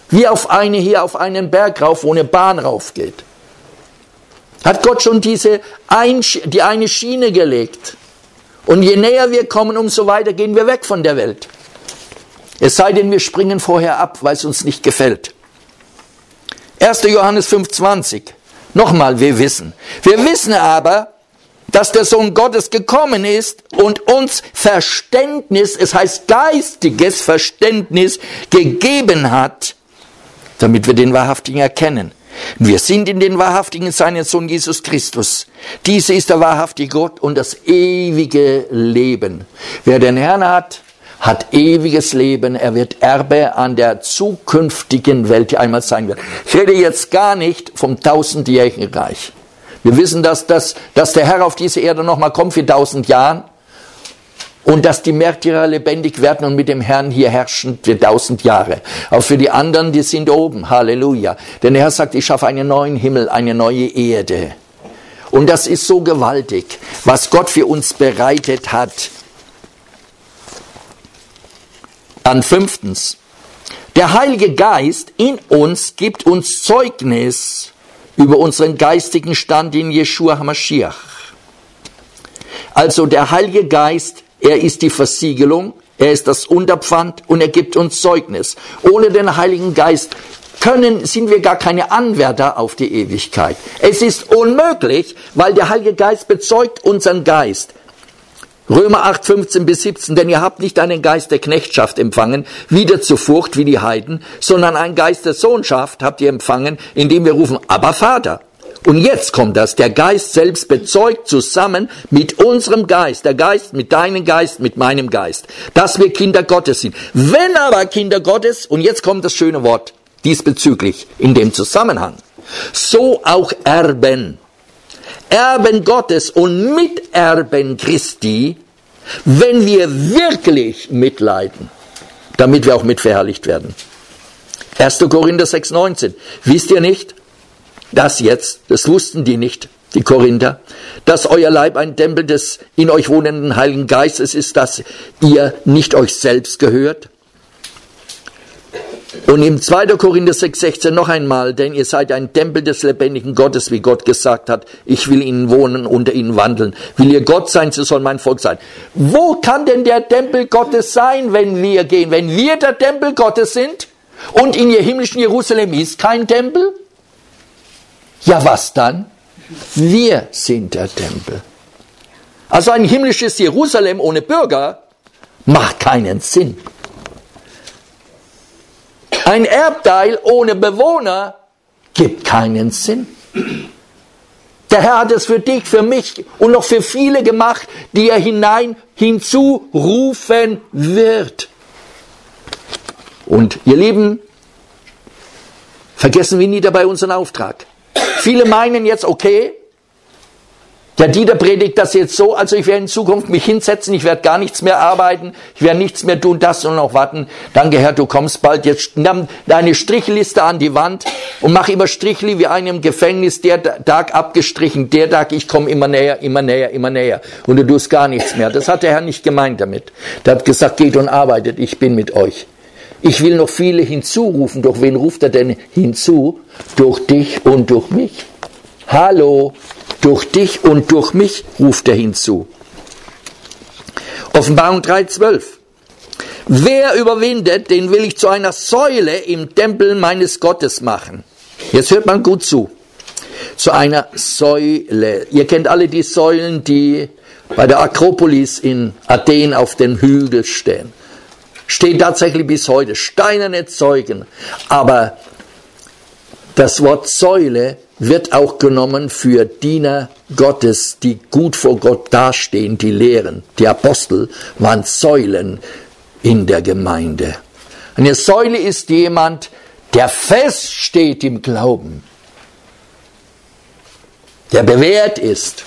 wie auf eine hier auf einen Berg rauf, wo eine Bahn raufgeht. Hat Gott schon diese ein, die eine Schiene gelegt. Und je näher wir kommen, umso weiter gehen wir weg von der Welt. Es sei denn, wir springen vorher ab, weil es uns nicht gefällt. erster Johannes fünf zwanzig. Nochmal, wir wissen. Wir wissen aber, dass der Sohn Gottes gekommen ist und uns Verständnis, es heißt geistiges Verständnis, gegeben hat, damit wir den Wahrhaftigen erkennen. Wir sind in den Wahrhaftigen seinen Sohn Jesus Christus. Diese ist der wahrhaftige Gott und das ewige Leben. Wer den Herrn hat, hat ewiges Leben. Er wird Erbe an der zukünftigen Welt, die einmal sein wird. Ich rede jetzt gar nicht vom tausendjährigen Reich. Wir wissen, dass, dass, dass der Herr auf diese Erde nochmal kommt für tausend Jahren und dass die Märtyrer lebendig werden und mit dem Herrn hier herrschen für tausend Jahre. Auch für die anderen, die sind oben. Halleluja. Denn der Herr sagt, ich schaffe einen neuen Himmel, eine neue Erde. Und das ist so gewaltig, was Gott für uns bereitet hat. Dann fünftens. Der Heilige Geist in uns gibt uns Zeugnis über unseren geistigen Stand in Jeschua HaMashiach. Also der Heilige Geist, er ist die Versiegelung, er ist das Unterpfand und er gibt uns Zeugnis. Ohne den Heiligen Geist können, sind wir gar keine Anwärter auf die Ewigkeit. Es ist unmöglich, weil der Heilige Geist bezeugt unseren Geist. Römer acht, fünfzehn bis siebzehn, denn ihr habt nicht einen Geist der Knechtschaft empfangen, wieder zur Furcht wie die Heiden, sondern einen Geist der Sohnschaft habt ihr empfangen, indem wir rufen, aber Vater. Und jetzt kommt das, der Geist selbst bezeugt zusammen mit unserem Geist, der Geist mit deinem Geist, mit meinem Geist, dass wir Kinder Gottes sind. Wenn aber Kinder Gottes, und jetzt kommt das schöne Wort diesbezüglich in dem Zusammenhang, so auch Erben. Erben Gottes und Miterben Christi, wenn wir wirklich mitleiden, damit wir auch mitverherrlicht werden. erster Korinther sechs, neunzehn. Wisst ihr nicht, dass jetzt, das wussten die nicht, die Korinther, dass euer Leib ein Tempel des in euch wohnenden Heiligen Geistes ist, dass ihr nicht euch selbst gehört? Und im zweiter Korinther sechs, sechzehn noch einmal, denn ihr seid ein Tempel des lebendigen Gottes, wie Gott gesagt hat, ich will ihnen wohnen, unter ihnen wandeln. Will ihr Gott sein, so soll mein Volk sein. Wo kann denn der Tempel Gottes sein, wenn wir gehen? Wenn wir der Tempel Gottes sind und in ihr himmlischen Jerusalem ist kein Tempel? Ja, was dann? Wir sind der Tempel. Also ein himmlisches Jerusalem ohne Bürger macht keinen Sinn. Ein Erbteil ohne Bewohner gibt keinen Sinn. Der Herr hat es für dich, für mich und noch für viele gemacht, die er hinein hinzurufen wird. Und ihr Lieben, vergessen wir nie dabei unseren Auftrag. Viele meinen jetzt, okay, der Dieter predigt das jetzt so, also ich werde in Zukunft mich hinsetzen, ich werde gar nichts mehr arbeiten, ich werde nichts mehr tun, das und noch warten. Danke Herr, du kommst bald, jetzt nimm deine Strichliste an die Wand und mach immer Strichli wie einem Gefängnis, der Tag abgestrichen, der Tag, ich komme immer näher, immer näher, immer näher und du tust gar nichts mehr. Das hat der Herr nicht gemeint damit. Der hat gesagt, geht und arbeitet, ich bin mit euch. Ich will noch viele hinzurufen, doch wen ruft er denn hinzu? Durch dich und durch mich. Hallo, durch dich und durch mich ruft er hinzu. Offenbarung drei, zwölf. Wer überwindet, den will ich zu einer Säule im Tempel meines Gottes machen. Jetzt hört man gut zu. Zu einer Säule. Ihr kennt alle die Säulen, die bei der Akropolis in Athen auf dem Hügel stehen. Steht tatsächlich bis heute. Steinerne Zeugen. Aber das Wort Säule wird auch genommen für Diener Gottes, die gut vor Gott dastehen, die lehren. Die Apostel waren Säulen in der Gemeinde. Eine Säule ist jemand, der fest steht im Glauben, der bewährt ist.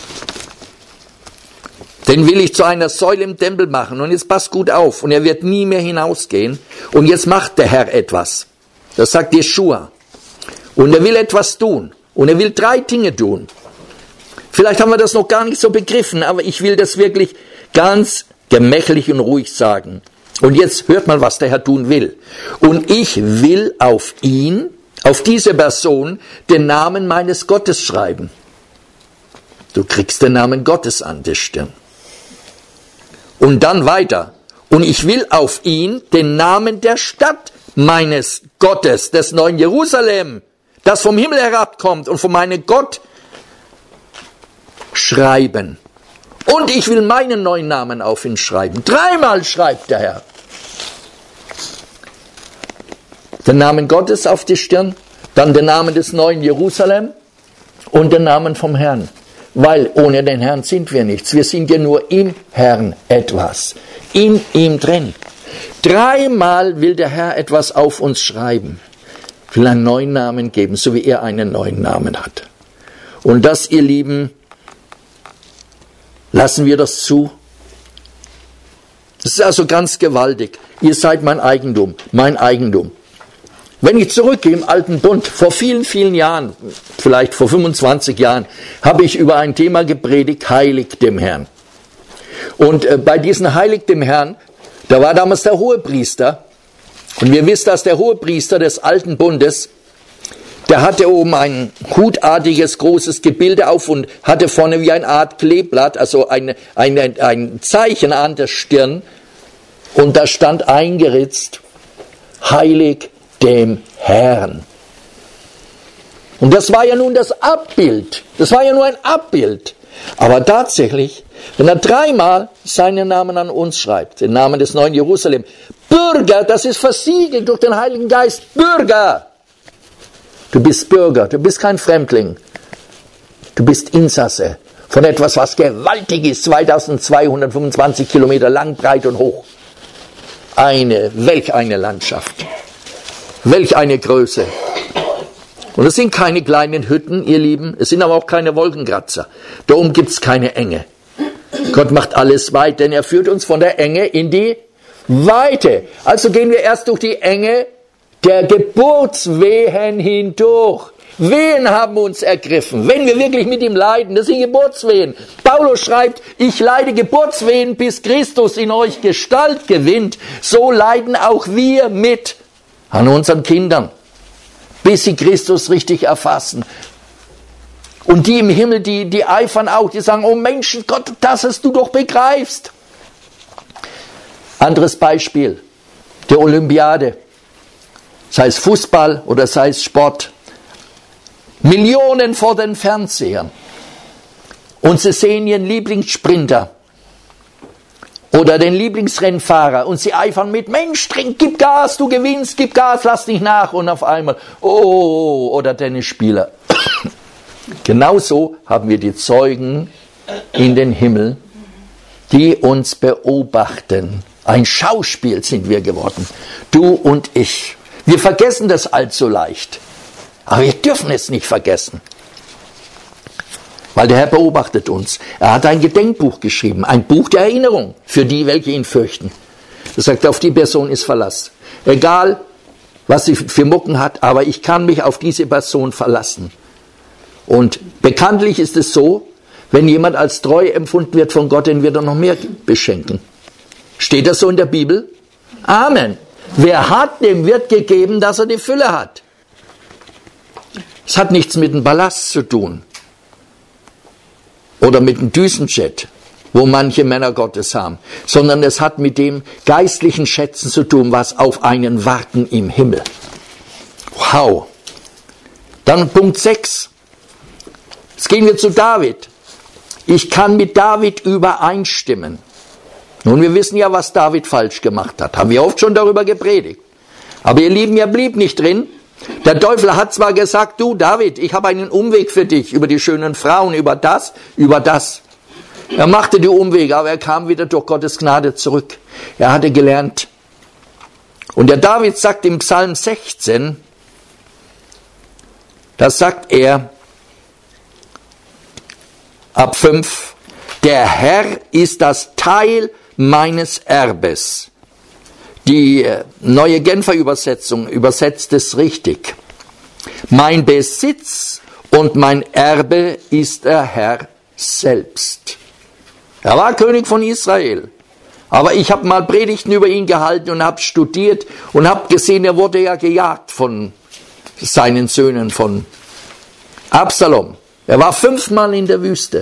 Den will ich zu einer Säule im Tempel machen. Und jetzt passt gut auf. Und er wird nie mehr hinausgehen. Und jetzt macht der Herr etwas. Das sagt Jeschua. Und er will etwas tun. Und er will drei Dinge tun. Vielleicht haben wir das noch gar nicht so begriffen, aber ich will das wirklich ganz gemächlich und ruhig sagen. Und jetzt hört mal, was der Herr tun will. Und ich will auf ihn, auf diese Person, den Namen meines Gottes schreiben. Du kriegst den Namen Gottes an der Stirn. Und dann weiter. Und ich will auf ihn den Namen der Stadt meines Gottes, des neuen Jerusalem, das vom Himmel herabkommt und von meinem Gott schreiben. Und ich will meinen neuen Namen auf ihn schreiben. Dreimal schreibt der Herr. Den Namen Gottes auf die Stirn, dann den Namen des neuen Jerusalem und den Namen vom Herrn. Weil ohne den Herrn sind wir nichts. Wir sind ja nur im Herrn etwas. In ihm drin. Dreimal will der Herr etwas auf uns schreiben. Will einen neuen Namen geben, so wie er einen neuen Namen hat. Und das, ihr Lieben, lassen wir das zu. Das ist also ganz gewaltig. Ihr seid mein Eigentum, mein Eigentum. Wenn ich zurückgehe im Alten Bund, vor vielen, vielen Jahren, vielleicht vor fünfundzwanzig Jahren, habe ich über ein Thema gepredigt, heilig dem Herrn. Und äh, bei diesem heilig dem Herrn, da war damals der Hohepriester. Und wir wissen, dass der Hohepriester des Alten Bundes, der hatte oben ein hutartiges, großes Gebilde auf und hatte vorne wie eine Art Kleeblatt, also eine, eine, ein Zeichen an der Stirn. Und da stand eingeritzt, heilig dem Herrn. Und das war ja nun das Abbild. Das war ja nur ein Abbild. Aber tatsächlich, wenn er dreimal seinen Namen an uns schreibt, den Namen des neuen Jerusalem, Bürger, das ist versiegelt durch den Heiligen Geist, Bürger. Du bist Bürger, du bist kein Fremdling. Du bist Insasse von etwas, was gewaltig ist, zweitausendzweihundertfünfundzwanzig Kilometer lang, breit und hoch. Eine, welch eine Landschaft. Welch eine Größe. Und es sind keine kleinen Hütten, ihr Lieben, es sind aber auch keine Wolkenkratzer. Darum gibt es keine Enge. Gott macht alles weit, denn er führt uns von der Enge in die Weite. Also gehen wir erst durch die Enge der Geburtswehen hindurch. Wehen haben uns ergriffen, wenn wir wirklich mit ihm leiden. Das sind Geburtswehen. Paulus schreibt, ich leide Geburtswehen, bis Christus in euch Gestalt gewinnt. So leiden auch wir mit an unseren Kindern, bis sie Christus richtig erfassen. Und die im Himmel, die, die eifern auch, die sagen, oh Menschen, Gott, dass es du doch begreifst. Anderes Beispiel, der Olympiade, sei es Fußball oder sei es Sport. Millionen vor den Fernsehern. Und sie sehen ihren Lieblingssprinter oder den Lieblingsrennfahrer und sie eifern mit, Mensch, trink, gib Gas, du gewinnst, gib Gas, lass nicht nach. Und auf einmal, oh, oder Tennisspieler. Genauso haben wir die Zeugen in den Himmel, die uns beobachten. Ein Schauspiel sind wir geworden, du und ich. Wir vergessen das allzu leicht, aber wir dürfen es nicht vergessen. Weil der Herr beobachtet uns. Er hat ein Gedenkbuch geschrieben, ein Buch der Erinnerung für die, welche ihn fürchten. Er sagt, auf die Person ist Verlass. Egal, was sie für Mucken hat, aber ich kann mich auf diese Person verlassen. Und bekanntlich ist es so, wenn jemand als treu empfunden wird von Gott, den wird er noch mehr beschenken. Steht das so in der Bibel? Amen. Wer hat, dem wird gegeben, dass er die Fülle hat. Es hat nichts mit dem Ballast zu tun. Oder mit dem Düsenjet, wo manche Männer Gottes haben. Sondern es hat mit dem geistlichen Schätzen zu tun, was auf einen warten im Himmel. Wow. Dann Punkt sechs. Jetzt gehen wir zu David. Ich kann mit David übereinstimmen. Nun, wir wissen ja, was David falsch gemacht hat. Haben wir oft schon darüber gepredigt. Aber ihr Lieben, er blieb nicht drin. Der Teufel hat zwar gesagt, du David, ich habe einen Umweg für dich, über die schönen Frauen, über das, über das. Er machte die Umwege, aber er kam wieder durch Gottes Gnade zurück. Er hatte gelernt. Und der David sagt im Psalm sechzehn, da sagt er, ab fünf, der Herr ist das Teil meines Erbes. Die neue Genfer Übersetzung übersetzt es richtig. Mein Besitz und mein Erbe ist der Herr selbst. Er war König von Israel, Aber ich habe mal Predigten über ihn gehalten und habe studiert und habe gesehen, er wurde ja gejagt von seinen Söhnen, von Absalom. Er war fünfmal in der Wüste.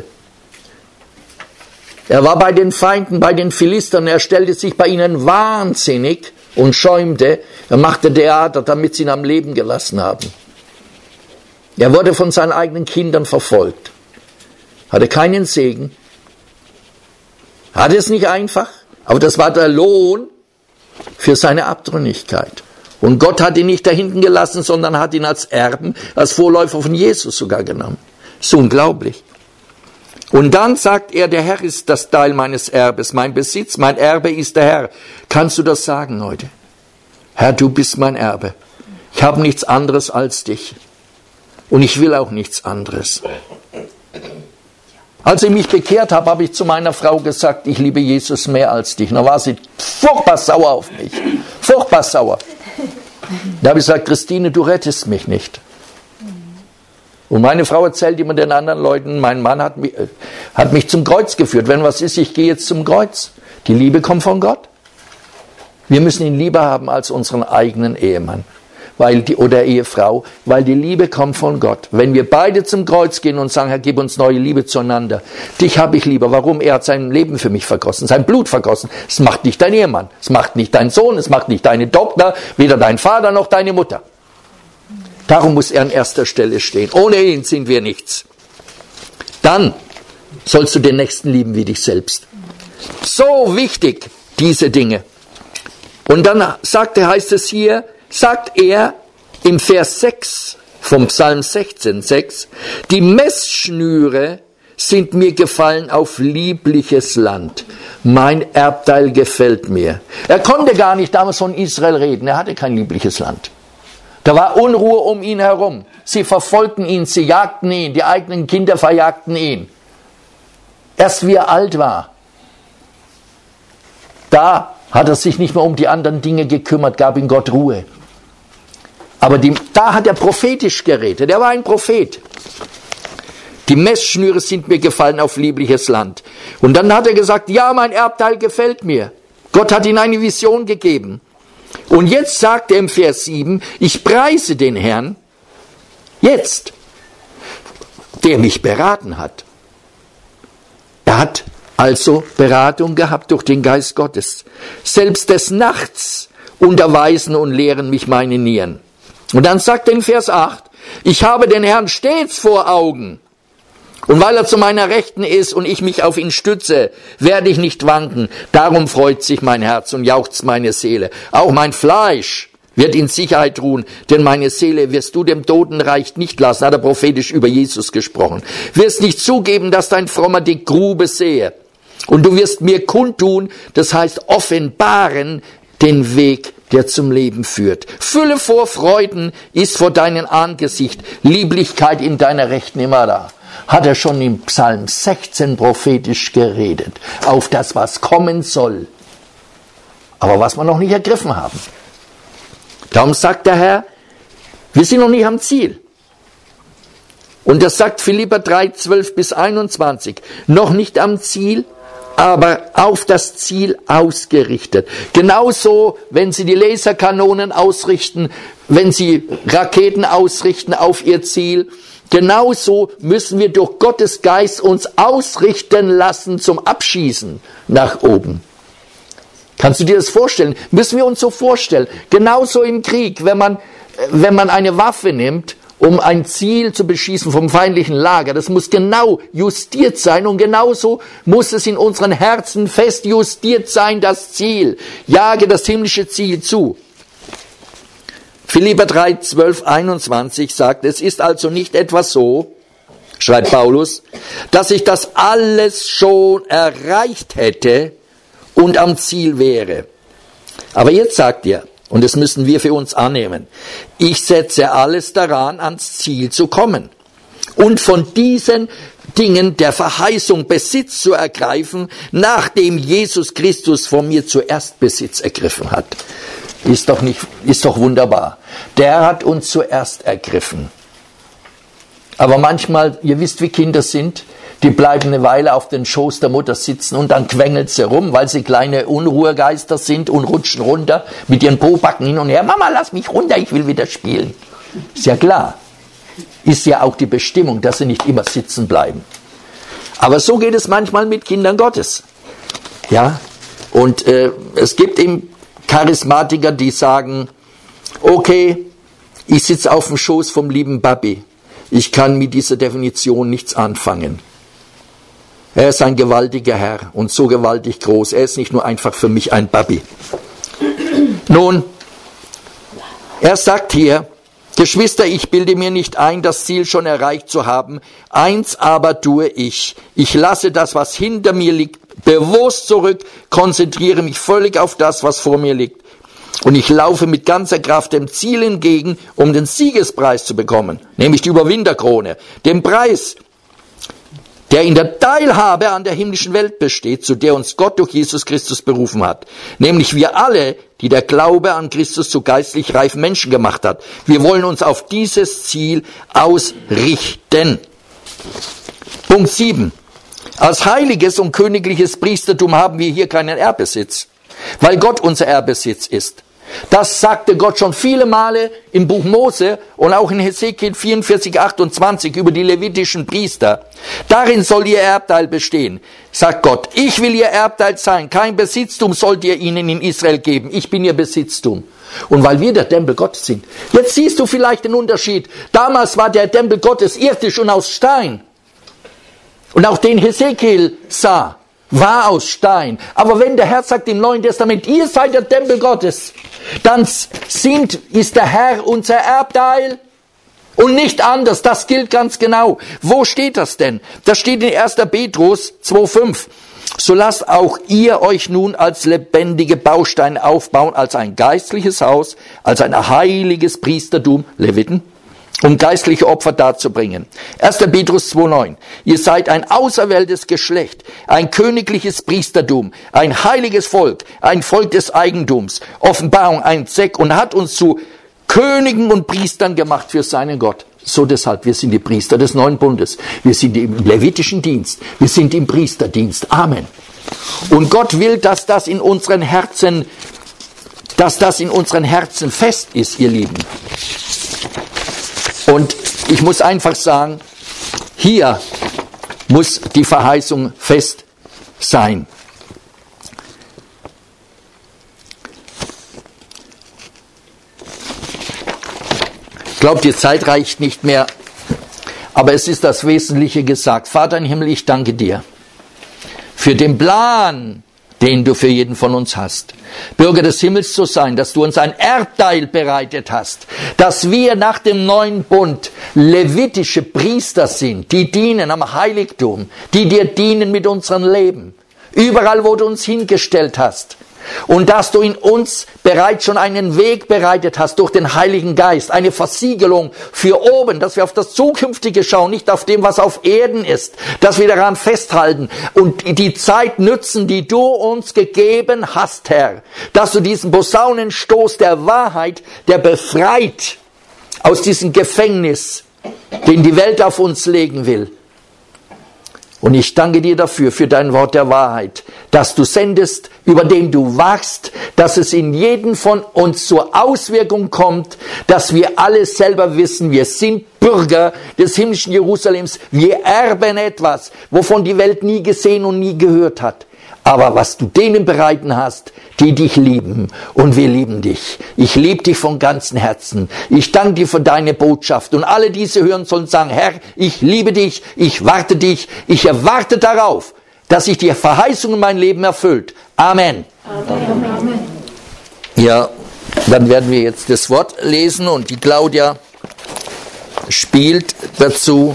Er war bei den Feinden, bei den Philistern. Er stellte sich bei ihnen wahnsinnig und schäumte. Er machte Theater, damit sie ihn am Leben gelassen haben. Er wurde von seinen eigenen Kindern verfolgt. Hatte keinen Segen. Hatte es nicht einfach. Aber das war der Lohn für seine Abtrünnigkeit. Und Gott hat ihn nicht da hinten gelassen, sondern hat ihn als Erben, als Vorläufer von Jesus sogar genommen. Das ist unglaublich. Und dann sagt er, der Herr ist das Teil meines Erbes, mein Besitz, mein Erbe ist der Herr. Kannst du das sagen heute? Herr, du bist mein Erbe. Ich habe nichts anderes als dich. Und ich will auch nichts anderes. Als ich mich bekehrt habe, habe ich zu meiner Frau gesagt, ich liebe Jesus mehr als dich. Da war sie furchtbar sauer auf mich. Furchtbar sauer. Da habe ich gesagt, Christine, du rettest mich nicht. Und meine Frau erzählt immer den anderen Leuten, mein Mann hat mich, hat mich zum Kreuz geführt. Wenn was ist, ich gehe jetzt zum Kreuz. Die Liebe kommt von Gott. Wir müssen ihn lieber haben als unseren eigenen Ehemann. Weil die, oder Ehefrau, weil die Liebe kommt von Gott. Wenn wir beide zum Kreuz gehen und sagen, Herr, gib uns neue Liebe zueinander. Dich habe ich lieber. Warum? Er hat sein Leben für mich vergossen, sein Blut vergossen. Es macht nicht dein Ehemann, es macht nicht dein Sohn, es macht nicht deine Tochter, weder dein Vater noch deine Mutter. Darum muss er an erster Stelle stehen. Ohne ihn sind wir nichts. Dann sollst du den Nächsten lieben wie dich selbst. So wichtig, diese Dinge. Und dann sagt er, heißt es hier, sagt er im Vers sechs vom Psalm sechzehn, sechs, die Messschnüre sind mir gefallen auf liebliches Land. Mein Erbteil gefällt mir. Er konnte gar nicht damals von Israel reden. Er hatte kein liebliches Land. Da war Unruhe um ihn herum. Sie verfolgten ihn, sie jagten ihn, die eigenen Kinder verjagten ihn. Erst wie er alt war, da hat er sich nicht mehr um die anderen Dinge gekümmert, gab ihm Gott Ruhe. Aber die, da hat er prophetisch geredet, er war ein Prophet. Die Messschnüre sind mir gefallen auf liebliches Land. Und dann hat er gesagt, ja, mein Erbteil gefällt mir. Gott hat ihm eine Vision gegeben. Und jetzt sagt er im Vers sieben, ich preise den Herrn, jetzt, der mich beraten hat. Er hat also Beratung gehabt durch den Geist Gottes. Selbst des Nachts unterweisen und lehren mich meine Nieren. Und dann sagt er in Vers acht, ich habe den Herrn stets vor Augen. Und weil er zu meiner Rechten ist und ich mich auf ihn stütze, werde ich nicht wanken. Darum freut sich mein Herz und jauchzt meine Seele. Auch mein Fleisch wird in Sicherheit ruhen, denn meine Seele wirst du dem Totenreich nicht lassen, hat er prophetisch über Jesus gesprochen. Wirst nicht zugeben, dass dein Frommer die Grube sehe. Und du wirst mir kundtun, das heißt offenbaren, den Weg, der zum Leben führt. Fülle vor Freuden ist vor deinem Angesicht, Lieblichkeit in deiner Rechten immer da. Hat er schon im Psalm sechzehn prophetisch geredet, auf das, was kommen soll, aber was wir noch nicht ergriffen haben. Darum sagt der Herr, wir sind noch nicht am Ziel. Und das sagt Philipper drei, zwölf bis einundzwanzig, noch nicht am Ziel, aber auf das Ziel ausgerichtet. Genauso, wenn sie die Laserkanonen ausrichten, wenn sie Raketen ausrichten auf ihr Ziel, genauso müssen wir durch Gottes Geist uns ausrichten lassen zum Abschießen nach oben. Kannst du dir das vorstellen? Müssen wir uns so vorstellen. Genauso im Krieg, wenn man, wenn man eine Waffe nimmt, um ein Ziel zu beschießen vom feindlichen Lager, das muss genau justiert sein und genauso muss es in unseren Herzen fest justiert sein, das Ziel. Jage das himmlische Ziel zu. Philipper drei, zwölf, einundzwanzig sagt, es ist also nicht etwa so, schreibt Paulus, dass ich das alles schon erreicht hätte und am Ziel wäre. Aber jetzt sagt er, und das müssen wir für uns annehmen, ich setze alles daran, ans Ziel zu kommen und von diesen Dingen der Verheißung Besitz zu ergreifen, nachdem Jesus Christus von mir zuerst Besitz ergriffen hat. Ist doch nicht, ist doch wunderbar. Der hat uns zuerst ergriffen. Aber manchmal, ihr wisst, wie Kinder sind, Die bleiben eine Weile auf den Schoß der Mutter sitzen und dann quengeln sie rum, weil sie kleine Unruhegeister sind und rutschen runter mit ihren Pobacken hin und her. Mama, lass mich runter, ich will wieder spielen. Ist ja klar. Ist ja auch die Bestimmung, dass sie nicht immer sitzen bleiben. Aber so geht es manchmal mit Kindern Gottes. Ja, und äh, es gibt eben Charismatiker, die sagen, okay, ich sitze auf dem Schoß vom lieben Papi. Ich kann mit dieser Definition nichts anfangen. Er ist ein gewaltiger Herr und so gewaltig groß. Er ist nicht nur einfach für mich ein Papi. Nun, er sagt hier, Geschwister, ich bilde mir nicht ein, das Ziel schon erreicht zu haben. Eins aber tue ich. Ich lasse das, was hinter mir liegt, bewusst zurück, konzentriere mich völlig auf das, was vor mir liegt. Und ich laufe mit ganzer Kraft dem Ziel entgegen, um den Siegespreis zu bekommen, nämlich die Überwinderkrone, den Preis, der in der Teilhabe an der himmlischen Welt besteht, zu der uns Gott durch Jesus Christus berufen hat. Nämlich wir alle, die der Glaube an Christus zu geistlich reifen Menschen gemacht hat. Wir wollen uns auf dieses Ziel ausrichten. Punkt sieben. Als heiliges und königliches Priestertum haben wir hier keinen Erbesitz, weil Gott unser Erbesitz ist. Das sagte Gott schon viele Male im Buch Mose und auch in Hesekiel vierundvierzig, achtundzwanzig über die levitischen Priester. Darin soll ihr Erbteil bestehen, sagt Gott. Ich will ihr Erbteil sein. Kein Besitztum sollt ihr ihnen in Israel geben. Ich bin ihr Besitztum. Und weil wir der Tempel Gottes sind. Jetzt siehst du vielleicht den Unterschied. Damals war der Tempel Gottes irdisch und aus Stein. Und auch den Hesekiel sah, war aus Stein. Aber wenn der Herr sagt im Neuen Testament, ihr seid der Tempel Gottes, dann sind, ist der Herr unser Erbteil und nicht anders. Das gilt ganz genau. Wo steht das denn? Das steht in erster Petrus zwei fünf. So lasst auch ihr euch nun als lebendige Bausteine aufbauen, als ein geistliches Haus, als ein heiliges Priestertum, Leviten, um geistliche Opfer darzubringen. erster Petrus zwei neun. Ihr seid ein auserwähltes Geschlecht, ein königliches Priestertum, ein heiliges Volk, ein Volk des Eigentums. Offenbarung eins sechs und hat uns zu Königen und Priestern gemacht für seinen Gott. So deshalb, wir sind die Priester des neuen Bundes. Wir sind im levitischen Dienst. Wir sind im Priesterdienst. Amen. Und Gott will, dass das in unseren Herzen, dass das in unseren Herzen fest ist, ihr Lieben. Und ich muss einfach sagen, hier muss die Verheißung fest sein. Ich glaube, die Zeit reicht nicht mehr, aber es ist das Wesentliche gesagt. Vater im Himmel, ich danke dir für den Plan, den du für jeden von uns hast. Bürger des Himmels zu sein, dass du uns ein Erbteil bereitet hast, dass wir nach dem neuen Bund levitische Priester sind, die dienen am Heiligtum, die dir dienen mit unserem Leben, überall, wo du uns hingestellt hast. Und dass du in uns bereits schon einen Weg bereitet hast durch den Heiligen Geist, eine Versiegelung für oben, dass wir auf das Zukünftige schauen, nicht auf dem, was auf Erden ist, dass wir daran festhalten und die Zeit nützen, die du uns gegeben hast, Herr, dass du diesen Posaunenstoß der Wahrheit, der befreit aus diesem Gefängnis, den die Welt auf uns legen will. Und ich danke dir dafür, für dein Wort der Wahrheit, dass du sendest, über den du wachst, dass es in jedem von uns zur Auswirkung kommt, dass wir alle selber wissen, wir sind Bürger des himmlischen Jerusalems, wir erben etwas, wovon die Welt nie gesehen und nie gehört hat. Aber was du denen bereiten hast, die dich lieben, und wir lieben dich. Ich liebe dich von ganzem Herzen. Ich danke dir für deine Botschaft. Und alle, die sie hören, sollen sagen, Herr, ich liebe dich, ich warte dich, ich erwarte darauf, dass sich die Verheißung in mein Leben erfüllt. Amen. Amen. Ja, dann werden wir jetzt das Wort lesen und die Claudia spielt dazu.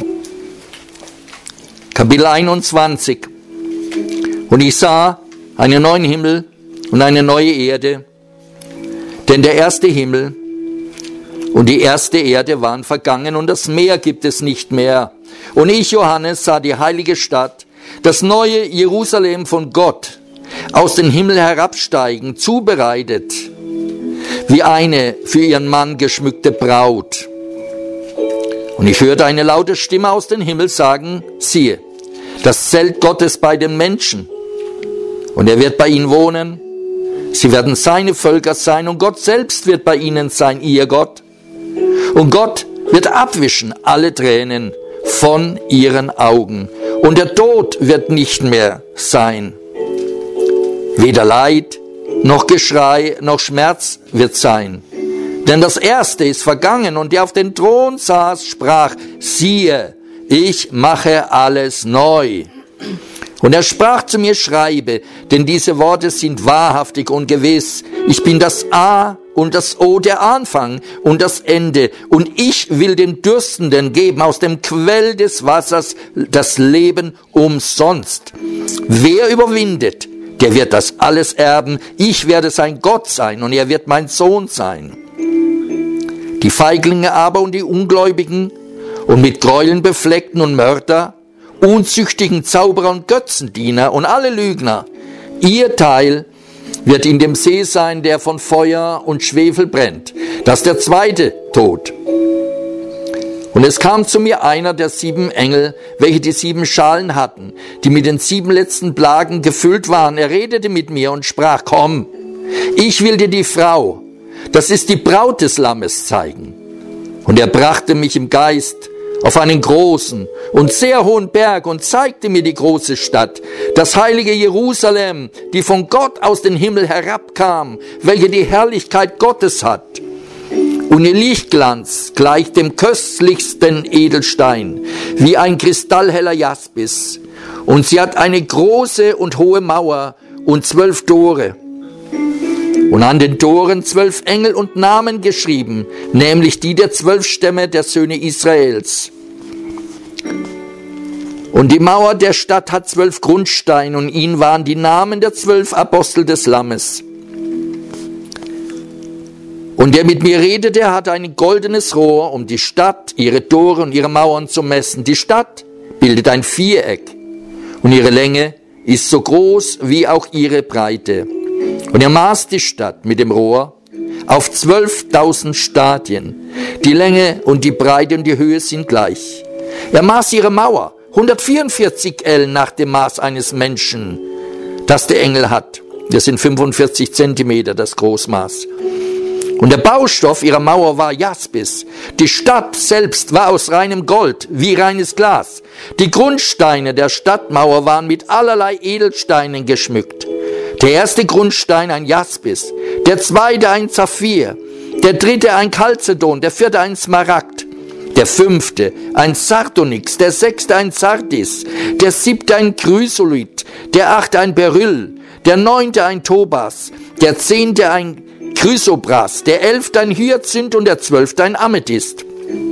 Kapitel einundzwanzig. Und ich sah einen neuen Himmel und eine neue Erde, denn der erste Himmel und die erste Erde waren vergangen und das Meer gibt es nicht mehr. Und ich, Johannes, sah die heilige Stadt, das neue Jerusalem von Gott, aus dem Himmel herabsteigen, zubereitet, wie eine für ihren Mann geschmückte Braut. Und ich hörte eine laute Stimme aus dem Himmel sagen, siehe, das Zelt Gottes bei den Menschen. Und er wird bei ihnen wohnen. Sie werden seine Völker sein und Gott selbst wird bei ihnen sein, ihr Gott. Und Gott wird abwischen alle Tränen von ihren Augen. Und der Tod wird nicht mehr sein. Weder Leid, noch Geschrei, noch Schmerz wird sein. Denn das Erste ist vergangen und der auf dem Thron saß, sprach, siehe, ich mache alles neu. Und er sprach zu mir, schreibe, denn diese Worte sind wahrhaftig und gewiss. Ich bin das A und das O, der Anfang und das Ende. Und ich will den Dürstenden geben aus dem Quell des Wassers das Leben umsonst. Wer überwindet, der wird das alles erben. Ich werde sein Gott sein und er wird mein Sohn sein. Die Feiglinge aber und die Ungläubigen und mit Gräueln befleckten und Mörder, unzüchtigen Zauberer und Götzendiener und alle Lügner, ihr Teil wird in dem See sein, der von Feuer und Schwefel brennt. Das ist der zweite Tod. Und es kam zu mir einer der sieben Engel, welche die sieben Schalen hatten, die mit den sieben letzten Plagen gefüllt waren. Er redete mit mir und sprach, komm, ich will dir die Frau, das ist die Braut des Lammes, zeigen. Und er brachte mich im Geist auf einen großen und sehr hohen Berg und zeigte mir die große Stadt, das heilige Jerusalem, die von Gott aus den Himmel herabkam, welche die Herrlichkeit Gottes hat. Und ihr Lichtglanz gleicht dem köstlichsten Edelstein, wie ein kristallheller Jaspis. Und sie hat eine große und hohe Mauer und zwölf Tore. Und an den Toren zwölf Engel und Namen geschrieben, nämlich die der zwölf Stämme der Söhne Israels. Und die Mauer der Stadt hat zwölf Grundsteine, und ihnen waren die Namen der zwölf Apostel des Lammes. Und der mit mir redete, hatte ein goldenes Rohr, um die Stadt, ihre Tore und ihre Mauern zu messen. Die Stadt bildet ein Viereck, und ihre Länge ist so groß wie auch ihre Breite. Und er maß die Stadt mit dem Rohr auf zwölftausend Stadien. Die Länge und die Breite und die Höhe sind gleich. Er maß ihre Mauer, hundertvierundvierzig Ellen nach dem Maß eines Menschen, das der Engel hat. Das sind fünfundvierzig Zentimeter, das Großmaß. Und der Baustoff ihrer Mauer war Jaspis. Die Stadt selbst war aus reinem Gold, wie reines Glas. Die Grundsteine der Stadtmauer waren mit allerlei Edelsteinen geschmückt. Der erste Grundstein ein Jaspis, der zweite ein Saphir, der dritte ein Chalcedon, der vierte ein Smaragd, der fünfte ein Sardonyx, der sechste ein Sardis, der siebte ein Chrysolith, der achte ein Beryl, der neunte ein Tobas, der zehnte ein Chrysobras, der elfte ein Hyazinth und der zwölfte ein Amethyst.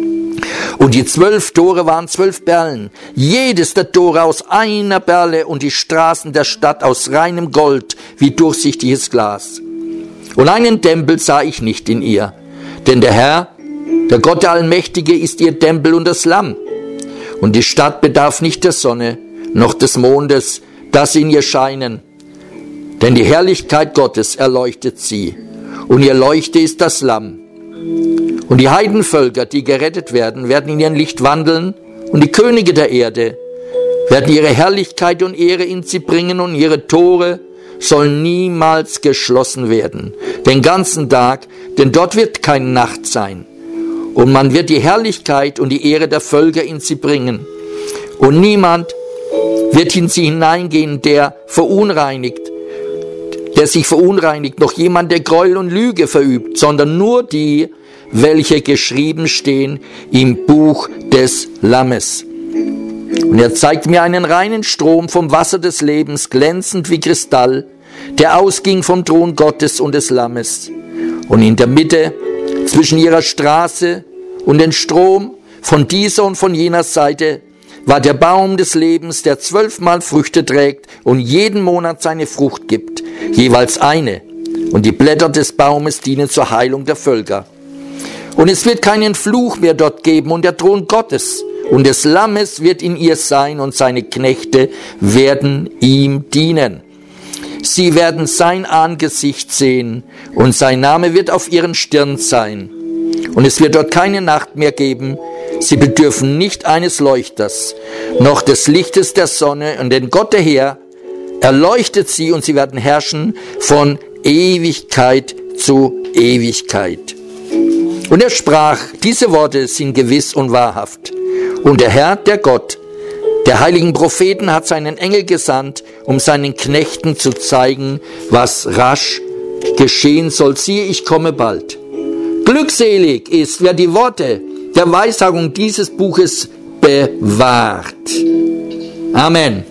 Und die zwölf Tore waren zwölf Perlen, jedes der Tore aus einer Perle, und die Straßen der Stadt aus reinem Gold, wie durchsichtiges Glas. Und einen Tempel sah ich nicht in ihr, denn der Herr, der Gott der Allmächtige, ist ihr Tempel und das Lamm. Und die Stadt bedarf nicht der Sonne, noch des Mondes, dass sie in ihr scheinen, denn die Herrlichkeit Gottes erleuchtet sie, und ihr Leuchte ist das Lamm. Und die Heidenvölker, die gerettet werden, werden in ihrem Licht wandeln, und die Könige der Erde werden ihre Herrlichkeit und Ehre in sie bringen, und ihre Tore sollen niemals geschlossen werden, den ganzen Tag, denn dort wird keine Nacht sein. Und man wird die Herrlichkeit und die Ehre der Völker in sie bringen. Und niemand wird in sie hineingehen, der verunreinigt, der sich verunreinigt, noch jemand, der Gräuel und Lüge verübt, sondern nur die, welche geschrieben stehen im Buch des Lammes. Und er zeigt mir einen reinen Strom vom Wasser des Lebens, glänzend wie Kristall, der ausging vom Thron Gottes und des Lammes. Und in der Mitte, zwischen ihrer Straße und den Strom, von dieser und von jener Seite, war der Baum des Lebens, der zwölfmal Früchte trägt und jeden Monat seine Frucht gibt, jeweils eine. Und die Blätter des Baumes dienen zur Heilung der Völker. Und es wird keinen Fluch mehr dort geben, und der Thron Gottes und des Lammes wird in ihr sein, und seine Knechte werden ihm dienen. Sie werden sein Angesicht sehen, und sein Name wird auf ihren Stirn sein. Und es wird dort keine Nacht mehr geben, Sie bedürfen nicht eines Leuchters, noch des Lichtes der Sonne, und denn Gott der Herr erleuchtet sie, und sie werden herrschen von Ewigkeit zu Ewigkeit. Und er sprach, diese Worte sind gewiss und wahrhaft. Und der Herr, der Gott, der heiligen Propheten, hat seinen Engel gesandt, um seinen Knechten zu zeigen, was rasch geschehen soll. Siehe, ich komme bald. Glückselig ist, wer die Worte der Weissagung dieses Buches bewahrt. Amen.